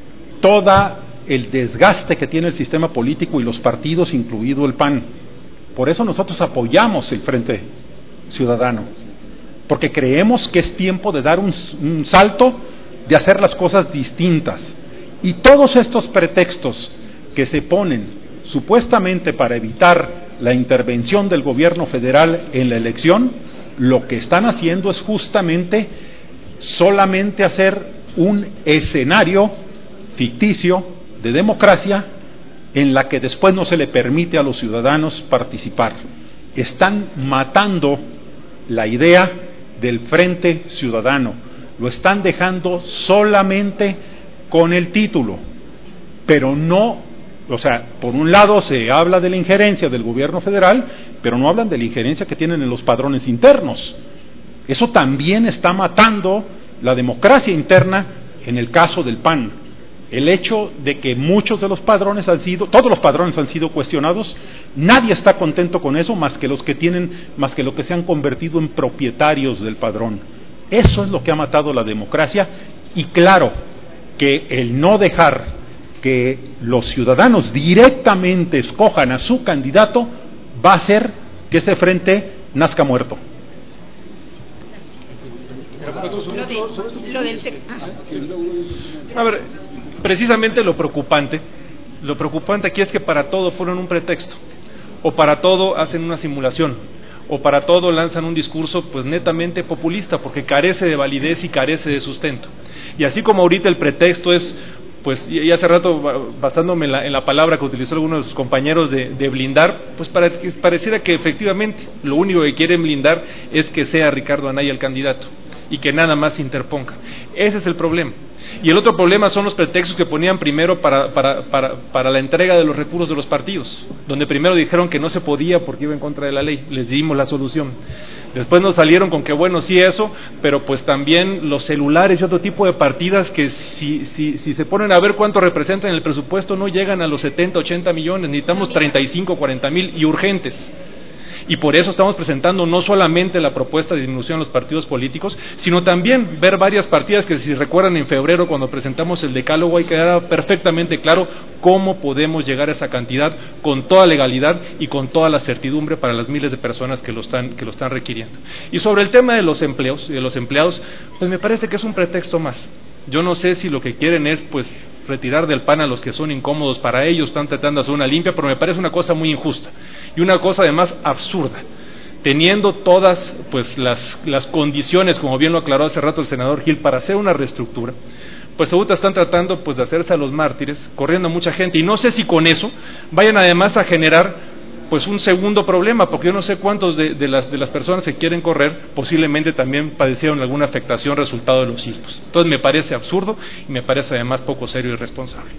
todo el desgaste que tiene el sistema político y los partidos, incluido el PAN. Por eso nosotros apoyamos el Frente Ciudadano, porque creemos que es tiempo de dar un salto, de hacer las cosas distintas. Y todos estos pretextos que se ponen supuestamente para evitar la intervención del gobierno federal en la elección, lo que están haciendo es justamente solamente hacer un escenario ficticio de democracia en la que después no se le permite a los ciudadanos participar. Están matando la idea del Frente Ciudadano, lo están dejando solamente con el título, pero no. O sea, por un lado se habla de la injerencia del gobierno federal, pero no hablan de la injerencia que tienen en los padrones internos. Eso también está matando la democracia interna en el caso del PAN. El hecho de que muchos de los padrones todos los padrones han sido cuestionados, nadie está contento con eso más que los que se han convertido en propietarios del padrón. Eso es lo que ha matado la democracia, y claro que el no dejar que los ciudadanos directamente escojan a su candidato va a hacer que ese frente nazca muerto. A ver, precisamente lo preocupante aquí es que para todo ponen un pretexto, o para todo hacen una simulación, o para todo lanzan un discurso pues netamente populista, porque carece de validez y carece de sustento. Y así como ahorita el pretexto es, pues, y hace rato basándome en la palabra que utilizó alguno de sus compañeros de blindar, pues pareciera que efectivamente lo único que quieren blindar es que sea Ricardo Anaya el candidato y que nada más se interponga. Ese es el problema. Y el otro problema son los pretextos que ponían primero para la entrega de los recursos de los partidos, donde primero dijeron que no se podía porque iba en contra de la ley, les dimos la solución. Después nos salieron con que bueno, sí eso, pero pues también los celulares y otro tipo de partidas que si se ponen a ver cuánto representan en el presupuesto no llegan a los 70, 80 millones, necesitamos 35, 40 mil y urgentes. Y por eso estamos presentando no solamente la propuesta de disminución de los partidos políticos, sino también ver varias partidas que, si recuerdan, en febrero cuando presentamos el decálogo, ahí quedaba perfectamente claro cómo podemos llegar a esa cantidad con toda legalidad y con toda la certidumbre para las miles de personas que lo están requiriendo. Y sobre el tema de los empleos y de los empleados, pues me parece que es un pretexto más. Yo no sé si lo que quieren es pues retirar del PAN a los que son incómodos para ellos, están tratando de hacer una limpia, pero me parece una cosa muy injusta y una cosa además absurda, teniendo todas pues las condiciones, como bien lo aclaró hace rato el senador Gil, para hacer una reestructura. Pues ahorita están tratando pues de hacerse a los mártires, corriendo a mucha gente, y no sé si con eso vayan además a generar pues un segundo problema, porque yo no sé cuántos de las personas que quieren correr posiblemente también padecieron alguna afectación resultado de los sismos. Entonces me parece absurdo y me parece además poco serio y responsable.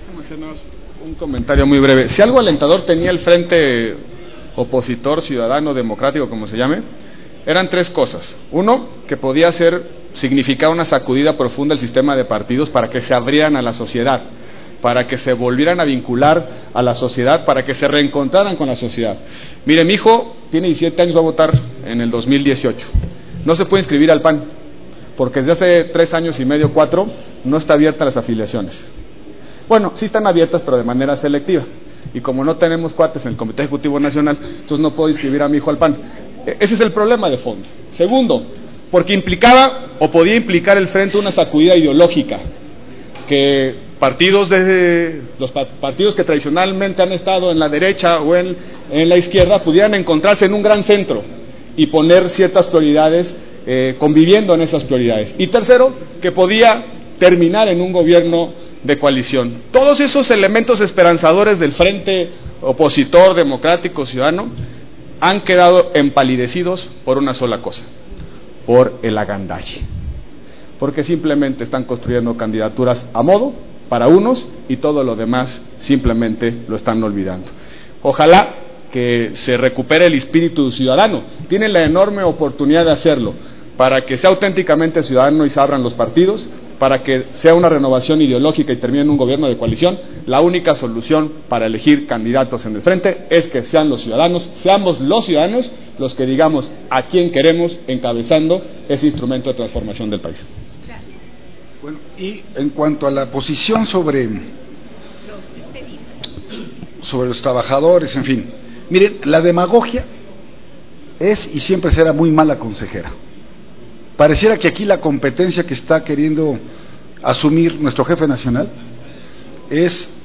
Un comentario muy breve. Si algo alentador tenía el Frente Opositor Ciudadano Democrático, como se llame, eran tres cosas. Uno, que podía significar una sacudida profunda al sistema de partidos para que se abrieran a la sociedad, para que se volvieran a vincular a la sociedad, para que se reencontraran con la sociedad. Mire, mi hijo tiene 17 años, va a votar en el 2018. No se puede inscribir al PAN, porque desde hace 3 años y medio, 4, no está abierta las afiliaciones. Bueno, sí están abiertas, pero de manera selectiva. Y como no tenemos cuates en el Comité Ejecutivo Nacional, entonces no puedo inscribir a mi hijo al PAN. Ese es el problema de fondo. Segundo, porque implicaba o podía implicar el Frente una sacudida ideológica, que los partidos que tradicionalmente han estado en la derecha o en la izquierda pudieran encontrarse en un gran centro y poner ciertas prioridades, conviviendo en esas prioridades. Y tercero, que podía terminar en un gobierno de coalición. Todos esos elementos esperanzadores del Frente Opositor Democrático Ciudadano han quedado empalidecidos por una sola cosa: por el agandalle, porque simplemente están construyendo candidaturas a modo para unos y todo lo demás simplemente lo están olvidando. Ojalá que se recupere el espíritu ciudadano. Tienen la enorme oportunidad de hacerlo, para que sea auténticamente ciudadano y se abran los partidos, para que sea una renovación ideológica y termine en un gobierno de coalición. La única solución para elegir candidatos en el frente es que sean los ciudadanos, seamos los ciudadanos los que digamos a quién queremos encabezando ese instrumento de transformación del país. Bueno, y en cuanto a la posición sobre los trabajadores, en fin, miren, la demagogia es y siempre será muy mala consejera. Pareciera que aquí la competencia que está queriendo asumir nuestro jefe nacional es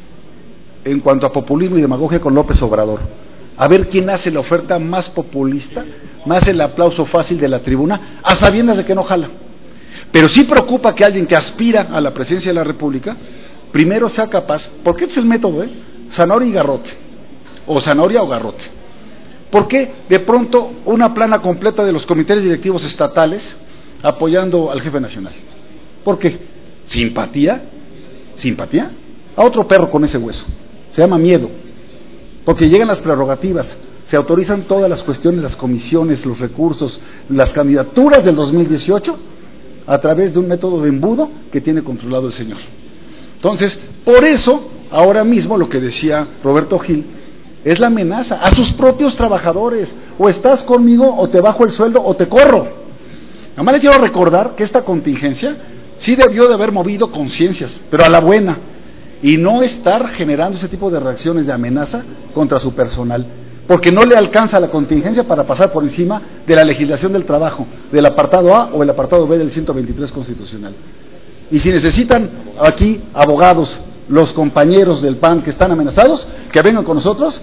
en cuanto a populismo y demagogia con López Obrador. A ver quién hace la oferta más populista, más el aplauso fácil de la tribuna, a sabiendas de que no jala. Pero sí preocupa que alguien que aspira a la presidencia de la República primero sea capaz, porque este es el método, zanahoria y garrote, o zanahoria o garrote. ¿Por qué de pronto una plana completa de los comités directivos estatales apoyando al jefe nacional? ¿Por qué? ¿Simpatía? ¿Simpatía? A otro perro con ese hueso. Se llama miedo. Porque llegan las prerrogativas, se autorizan todas las cuestiones, las comisiones, los recursos, las candidaturas del 2018 a través de un método de embudo que tiene controlado el señor. Entonces, por eso, ahora mismo lo que decía Roberto Gil es la amenaza a sus propios trabajadores: o estás conmigo o te bajo el sueldo o te corro. Nada más les quiero recordar que esta contingencia sí debió de haber movido conciencias, pero a la buena, y no estar generando ese tipo de reacciones de amenaza contra su personal, porque no le alcanza la contingencia para pasar por encima de la legislación del trabajo, del apartado A o el apartado B del 123 constitucional. Y si necesitan aquí abogados, los compañeros del PAN que están amenazados, que vengan con nosotros,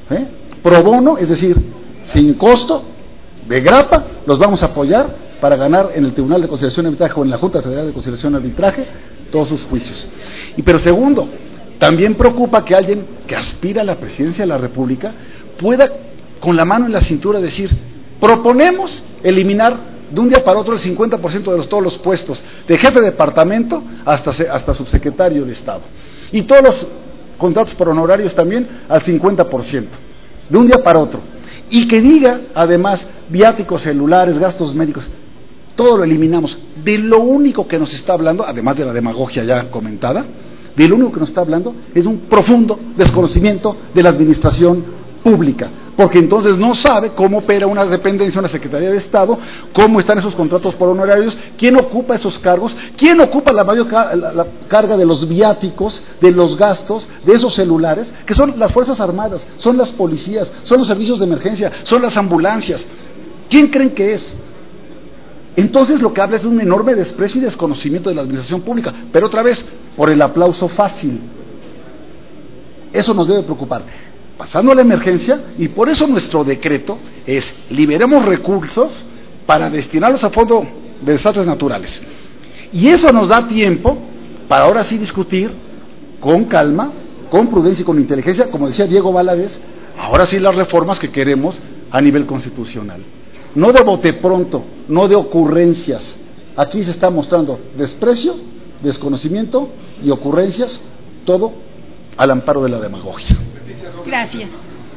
pro bono, es decir, sin costo, de grapa, los vamos a apoyar para ganar en el Tribunal de Conciliación y Arbitraje o en la Junta Federal de Conciliación y Arbitraje todos sus juicios. Pero segundo, también preocupa que alguien que aspira a la presidencia de la República pueda con la mano en la cintura decir: proponemos eliminar de un día para otro el 50% de todos los puestos, de jefe de departamento hasta subsecretario de Estado, y todos los contratos por honorarios también al 50%, de un día para otro, y que diga además viáticos, celulares, gastos médicos, todo lo eliminamos. De lo único que nos está hablando, además de la demagogia ya comentada, de lo único que nos está hablando es un profundo desconocimiento de la administración pública, porque entonces no sabe cómo opera una dependencia, una Secretaría de Estado, cómo están esos contratos por honorarios, quién ocupa esos cargos, quién ocupa la mayor la carga de los viáticos, de los gastos, de esos celulares, que son las Fuerzas Armadas, son las policías, son los servicios de emergencia, son las ambulancias. ¿Quién creen que es? Entonces lo que habla es de un enorme desprecio y desconocimiento de la administración pública, pero otra vez, por el aplauso fácil. Eso nos debe preocupar. Pasando a la emergencia, y por eso nuestro decreto es: liberemos recursos para destinarlos a fondo de desastres naturales. Y eso nos da tiempo para ahora sí discutir con calma, con prudencia y con inteligencia, como decía Diego Valadez, ahora sí las reformas que queremos a nivel constitucional. No de bote pronto, no de ocurrencias. Aquí se está mostrando desprecio, desconocimiento y ocurrencias, todo al amparo de la demagogia. Gracias.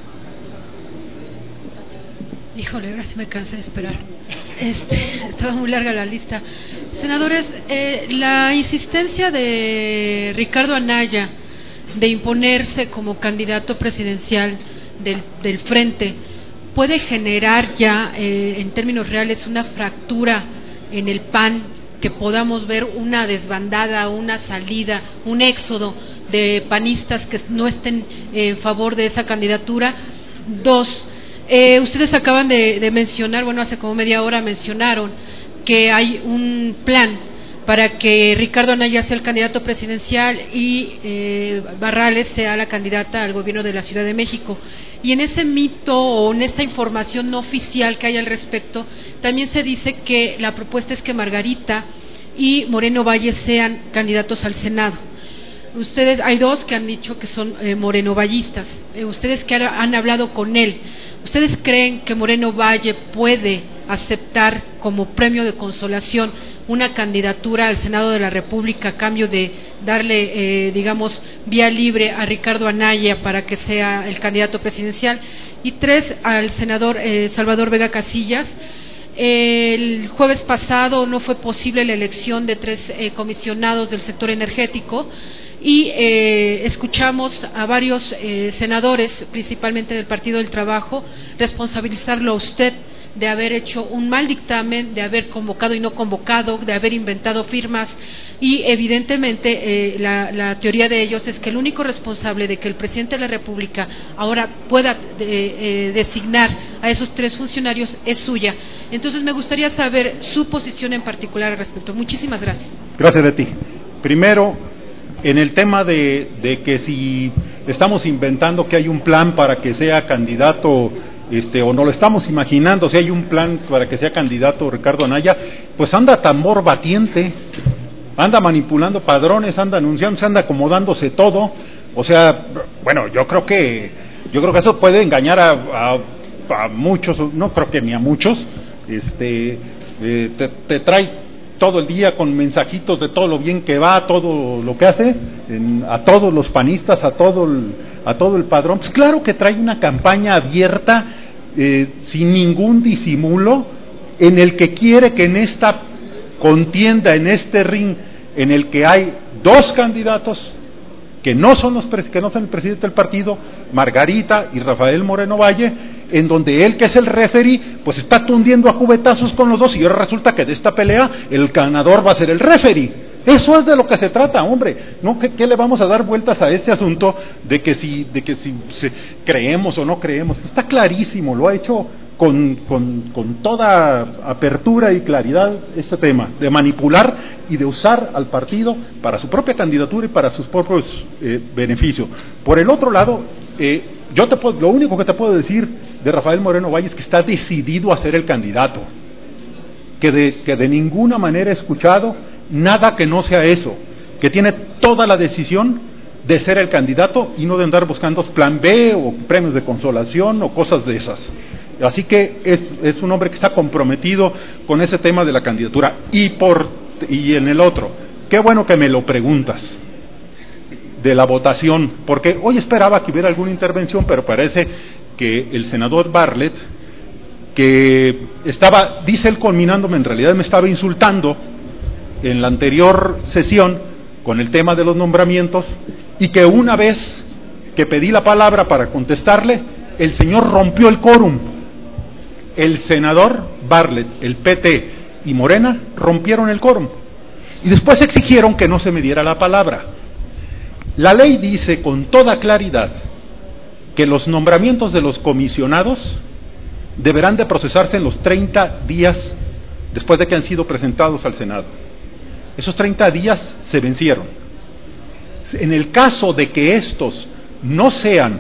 Híjole, ahora sí me cansé de esperar. Estaba muy larga la lista. Senadores, la insistencia de Ricardo Anaya de imponerse como candidato presidencial del Frente puede generar ya, en términos reales, una fractura en el PAN, que podamos ver una desbandada, una salida, un éxodo de panistas que no estén en favor de esa candidatura. Dos, ustedes acaban de mencionar, bueno, hace como media hora mencionaron que hay un plan para que Ricardo Anaya sea el candidato presidencial y Barrales sea la candidata al gobierno de la Ciudad de México. Y en ese mito o en esa información no oficial que hay al respecto, también se dice que la propuesta es que Margarita y Moreno Valle sean candidatos al Senado. Ustedes, hay dos que han dicho que son morenovallistas. Ustedes que han hablado con él, ¿ustedes creen que Moreno Valle puede aceptar como premio de consolación una candidatura al Senado de la República a cambio de darle, digamos, vía libre a Ricardo Anaya para que sea el candidato presidencial? Y tres, al senador Salvador Vega Casillas. El jueves pasado no fue posible la elección de 3 comisionados del sector energético y escuchamos a varios senadores, principalmente del Partido del Trabajo, responsabilizarlo a usted de haber hecho un mal dictamen, de haber convocado y no convocado, de haber inventado firmas, y evidentemente la teoría de ellos es que el único responsable de que el presidente de la República ahora pueda designar a esos 3 funcionarios es suya. Entonces me gustaría saber su posición en particular al respecto. Muchísimas gracias. Gracias a ti. Primero, en el tema de que si estamos inventando que hay un plan para que sea candidato, o no lo estamos imaginando, si hay un plan para que sea candidato Ricardo Anaya, pues anda tambor batiente, anda manipulando padrones, anda anunciando, anda acomodándose todo. O sea, bueno, yo creo que eso puede engañar a muchos, no creo que ni a muchos. Te trae todo el día con mensajitos de todo lo bien que va, todo lo que hace, a todos los panistas, a todo el padrón. Pues claro que trae una campaña abierta, sin ningún disimulo, en el que quiere que en esta contienda, en este ring, en el que hay 2 candidatos que no son el presidente del partido, Margarita y Rafael Moreno Valle, en donde él, que es el referee, pues está tundiendo a cubetazos con los 2, y ahora resulta que de esta pelea el ganador va a ser el referee. Eso es de lo que se trata, hombre. ¿No? ¿Qué le vamos a dar vueltas a este asunto de que si creemos o no creemos? Está clarísimo, lo ha hecho con toda apertura y claridad este tema, de manipular y de usar al partido para su propia candidatura y para sus propios beneficios. Por el otro lado, lo único que te puedo decir de Rafael Moreno Valle es que está decidido a ser el candidato, que de ninguna manera he escuchado nada que no sea eso, que tiene toda la decisión de ser el candidato y no de andar buscando plan B o premios de consolación o cosas de esas. Así que es un hombre que está comprometido con ese tema de la candidatura. Y en el otro, qué bueno que me lo preguntas, de la votación, porque hoy esperaba que hubiera alguna intervención, pero parece que el senador Bartlett, que dice él culminándome, en realidad me estaba insultando en la anterior sesión con el tema de los nombramientos, y que una vez que pedí la palabra para contestarle, el señor rompió el quórum. El senador Bartlett, el PT y Morena rompieron el quórum. Y después exigieron que no se me diera la palabra. La ley dice con toda claridad que los nombramientos de los comisionados deberán de procesarse en los 30 días después de que han sido presentados al Senado. Esos 30 días se vencieron. En el caso de que estos no sean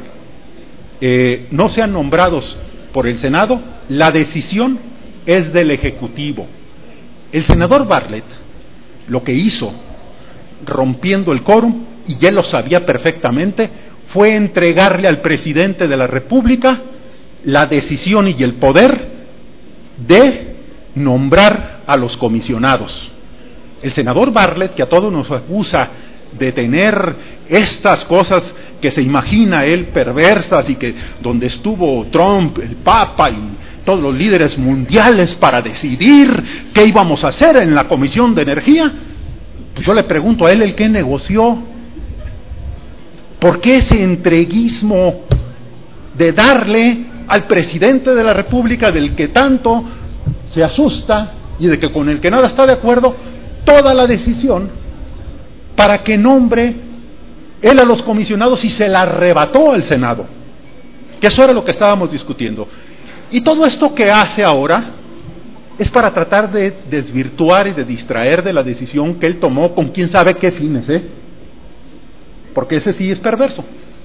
nombrados por el Senado, la decisión es del Ejecutivo. El senador Bartlett lo que hizo, rompiendo el quórum, y él lo sabía perfectamente, fue entregarle al presidente de la República la decisión y el poder de nombrar a los comisionados. El senador Bartlett, que a todos nos acusa de tener estas cosas que se imagina él perversas y que donde estuvo Trump, el Papa y todos los líderes mundiales para decidir qué íbamos a hacer en la Comisión de Energía, pues yo le pregunto a él, ¿el qué negoció? ¿Por qué ese entreguismo de darle al presidente de la República, del que tanto se asusta y de que con el que nada está de acuerdo, toda la decisión para que nombre él a los comisionados y se la arrebató al Senado? Que eso era lo que estábamos discutiendo. Y todo esto que hace ahora es para tratar de desvirtuar y de distraer de la decisión que él tomó con quién sabe qué fines, porque ese sí es perverso.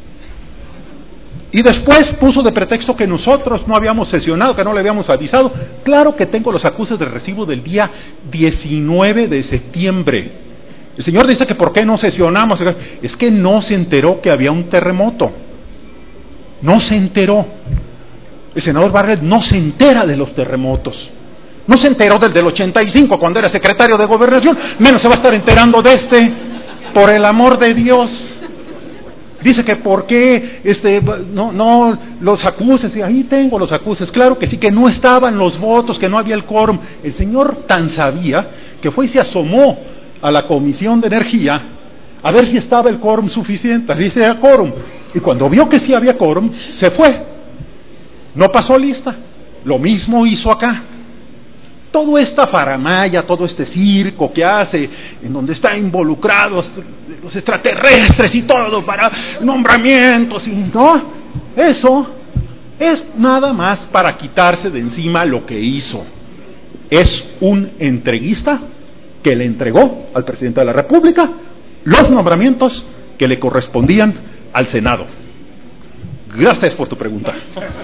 Y después puso de pretexto que nosotros no habíamos sesionado, que no le habíamos avisado. Claro que tengo los acuses de recibo del día 19 de septiembre. El señor dice que por qué no sesionamos. Es que no se enteró que había un terremoto. No se enteró. El senador Bartlett no se entera de los terremotos. No se enteró del 85 cuando era secretario de Gobernación, menos se va a estar enterando de este, por el amor de Dios. Dice que por qué no los acuses, y ahí tengo los acuses, claro que sí, que no estaban los votos, que no había el quórum. El señor tan sabía que fue y se asomó a la Comisión de Energía a ver si estaba el quórum suficiente, si había quórum, y cuando vio que sí había quórum, se fue. No pasó lista. Lo mismo hizo acá. Toda esta faramaya, todo este circo que hace, en donde están involucrados los extraterrestres y todo para nombramientos, y no, eso es nada más para quitarse de encima lo que hizo. Es un entreguista que le entregó al presidente de la República los nombramientos que le correspondían al Senado. Gracias por tu pregunta.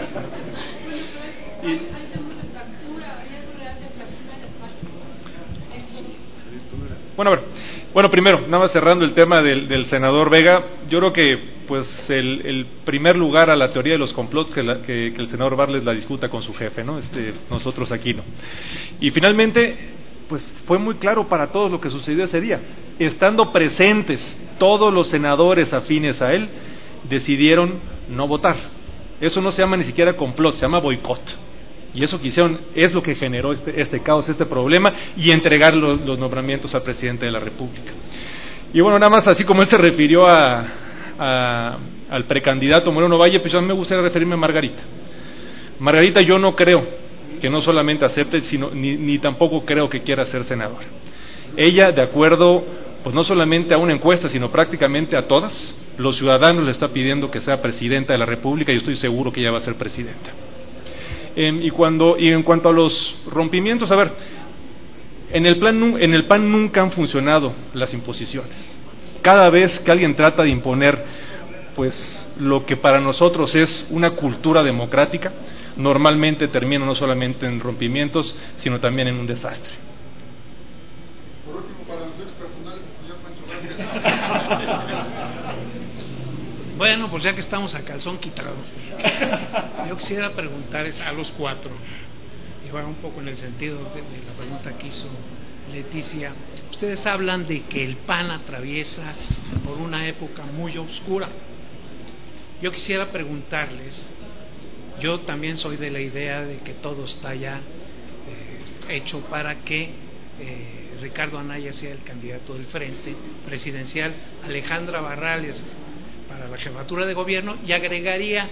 Bueno, primero, nada más cerrando el tema del senador Vega, yo creo que pues el primer lugar a la teoría de los complots que el senador Bartlett la discuta con su jefe, ¿no? Nosotros aquí no. Y finalmente, pues fue muy claro para todos lo que sucedió ese día. Estando presentes todos los senadores afines a él, decidieron no votar. Eso no se llama ni siquiera complot, se llama boicot. Y eso que hicieron es lo que generó este caos, este problema, y entregar los nombramientos al presidente de la República. Y bueno, nada más así como él se refirió al precandidato Moreno Valle, pues a mí me gustaría referirme a Margarita. Margarita, yo no creo que no solamente acepte, sino ni tampoco creo que quiera ser senadora. Ella, de acuerdo, pues no solamente a una encuesta, sino prácticamente a todas, los ciudadanos le está pidiendo que sea presidenta de la República, y yo estoy seguro que ella va a ser presidenta. Y en cuanto a los rompimientos, a ver, en el PAN nunca han funcionado las imposiciones. Cada vez que alguien trata de imponer, pues lo que para nosotros es una cultura democrática, normalmente termina no solamente en rompimientos, sino también en un desastre. Por último, para los personal, señor Pancho. Bueno, pues ya que estamos a calzón quitado, yo quisiera preguntarles a los cuatro, y va un poco en el sentido de la pregunta que hizo Leticia. Ustedes hablan de que el PAN atraviesa por una época muy oscura. Yo quisiera preguntarles, yo también soy de la idea de que todo está ya hecho para que Ricardo Anaya sea el candidato del Frente Presidencial, Alejandra Barrales para la jefatura de gobierno, y agregaría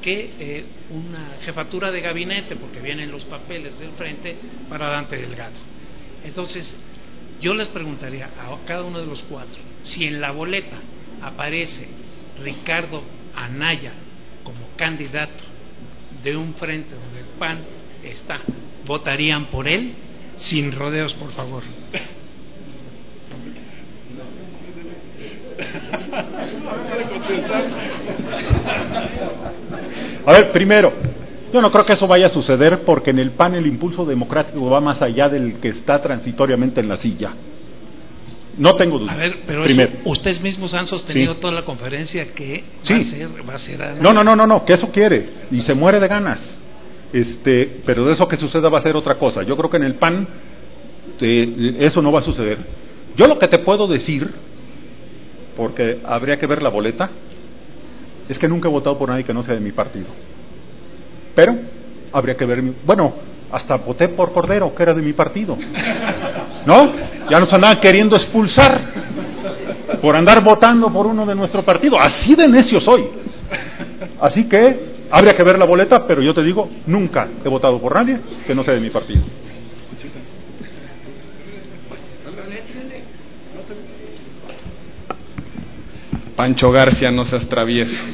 que una jefatura de gabinete, porque vienen los papeles del frente para Dante Delgado. Entonces, yo les preguntaría a cada uno de los cuatro, si en la boleta aparece Ricardo Anaya como candidato de un frente donde el PAN está, ¿votarían por él? Sin rodeos, por favor. A ver, primero, yo no creo que eso vaya a suceder porque en el PAN el impulso democrático va más allá del que está transitoriamente en la silla. No tengo duda. A ver, pero primero. Eso, ustedes mismos han sostenido sí. Toda la conferencia que sí. va a ser No, que eso quiere y se muere de ganas. Pero de eso que suceda va a ser otra cosa. Yo creo que en el PAN eso no va a suceder. Yo lo que te puedo decir, porque habría que ver la boleta, es que nunca he votado por nadie que no sea de mi partido. Pero habría que ver, bueno, hasta voté por Cordero, que era de mi partido. ¿No? Ya nos andaban queriendo expulsar por andar votando por uno de nuestro partido. Así de necio soy. Así que habría que ver la boleta, pero yo te digo, nunca he votado por nadie que no sea de mi partido. Pancho García, no seas travieso.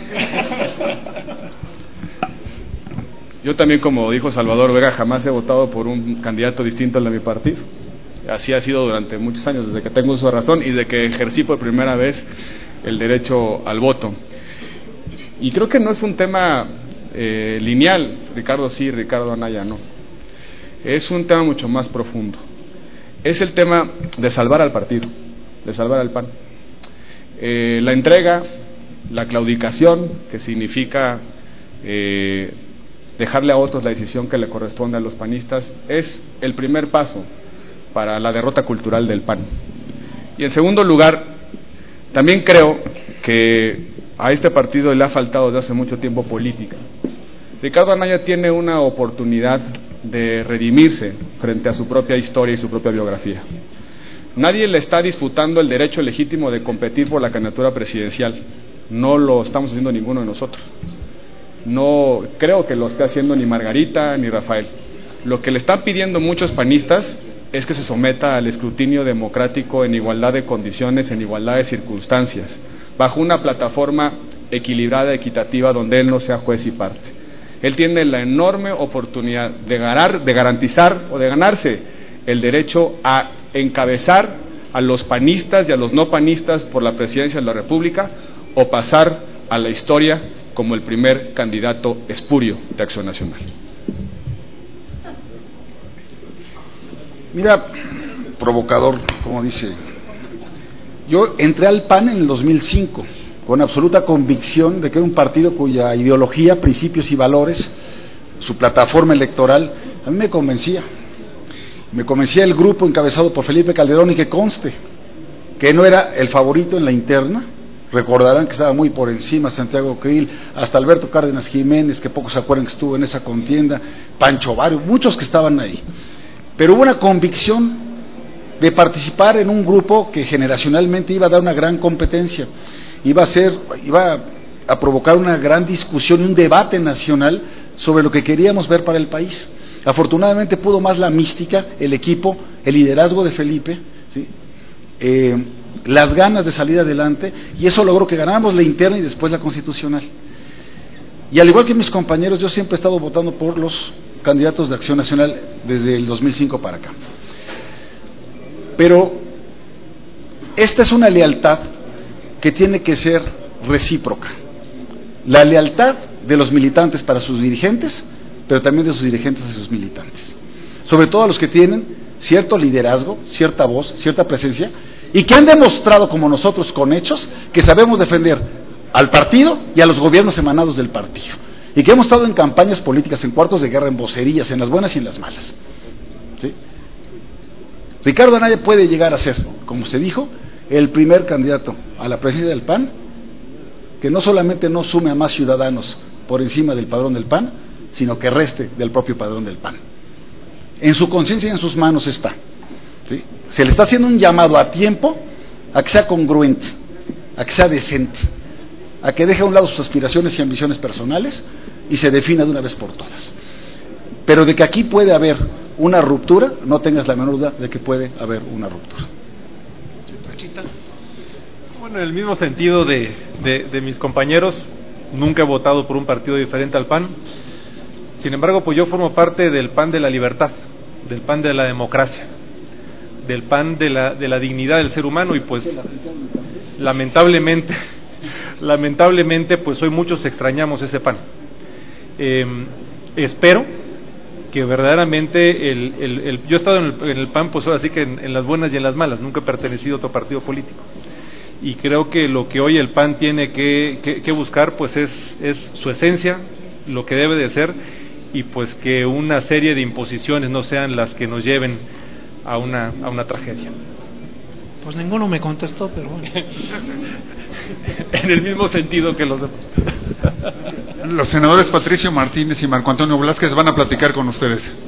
Yo también, como dijo Salvador Vega, jamás he votado por un candidato distinto al de mi partido. Así ha sido durante muchos años, desde que tengo uso de razón y de que ejercí por primera vez el derecho al voto. Y creo que no es un tema lineal, Ricardo sí, Ricardo Anaya no. Es un tema mucho más profundo. Es el tema de salvar al partido, de salvar al PAN. La entrega, la claudicación, que significa dejarle a otros la decisión que le corresponde a los panistas, es el primer paso para la derrota cultural del PAN. Y en segundo lugar, también creo que a este partido le ha faltado desde hace mucho tiempo política. Ricardo Anaya tiene una oportunidad de redimirse frente a su propia historia y su propia biografía. Nadie le está disputando el derecho legítimo de competir por la candidatura presidencial. No lo estamos haciendo ninguno de nosotros. No creo que lo esté haciendo ni Margarita ni Rafael. Lo que le están pidiendo muchos panistas es que se someta al escrutinio democrático en igualdad de condiciones, en igualdad de circunstancias, bajo una plataforma equilibrada, equitativa, donde él no sea juez y parte. Él tiene la enorme oportunidad de garantizar o de ganarse el derecho a encabezar a los panistas y a los no panistas por la presidencia de la República, o pasar a la historia como el primer candidato espurio de Acción Nacional. Mira, provocador, como dice, yo entré al PAN en el 2005 con absoluta convicción de que era un partido cuya ideología, principios y valores, su plataforma electoral, a mí me convencía. Me convencía el grupo encabezado por Felipe Calderón, y que conste que no era el favorito en la interna. Recordarán que estaba muy por encima Santiago Krill, hasta Alberto Cárdenas Jiménez, que pocos se acuerdan que estuvo en esa contienda, Pancho Barrio, muchos que estaban ahí. Pero hubo una convicción de participar en un grupo que generacionalmente iba a dar una gran competencia, iba a provocar una gran discusión y un debate nacional sobre lo que queríamos ver para el país. Afortunadamente pudo más la mística, el equipo, el liderazgo de Felipe, ¿sí? Las ganas de salir adelante, y eso logró que ganáramos la interna y después la constitucional. Y al igual que mis compañeros, yo siempre he estado votando por los candidatos de Acción Nacional desde el 2005 para acá. Pero esta es una lealtad que tiene que ser recíproca. La lealtad de los militantes para sus dirigentes, pero también de sus dirigentes a sus militantes. Sobre todo a los que tienen cierto liderazgo, cierta voz, cierta presencia, y que han demostrado, como nosotros, con hechos, que sabemos defender al partido y a los gobiernos emanados del partido. Y que hemos estado en campañas políticas, en cuartos de guerra, en vocerías, en las buenas y en las malas. ¿Sí? Ricardo Anaya puede llegar a ser, como se dijo, el primer candidato a la presidencia del PAN, que no solamente no sume a más ciudadanos por encima del padrón del PAN, sino que reste del propio padrón del PAN. En su conciencia y en sus manos está. ¿Sí? Se le está haciendo un llamado a tiempo a que sea congruente, a que sea decente, a que deje a un lado sus aspiraciones y ambiciones personales y se defina de una vez por todas. Pero de que aquí puede haber una ruptura, no tengas la menor duda de que puede haber una ruptura. Bueno, en el mismo sentido de mis compañeros, nunca he votado por un partido diferente al PAN. Sin embargo, pues yo formo parte del PAN de la libertad, del PAN de la democracia, del PAN de la dignidad del ser humano, y pues lamentablemente pues hoy muchos extrañamos ese PAN. Espero que verdaderamente yo he estado en el PAN, pues ahora sí que en las buenas y en las malas, nunca he pertenecido a otro partido político, y creo que lo que hoy el PAN tiene que buscar pues es su esencia, lo que debe de ser, y pues que una serie de imposiciones no sean las que nos lleven a una tragedia. Pues ninguno me contestó, pero bueno. En el mismo sentido que los demás. Los senadores Patricio Martínez y Marco Antonio Velázquez van a platicar con ustedes.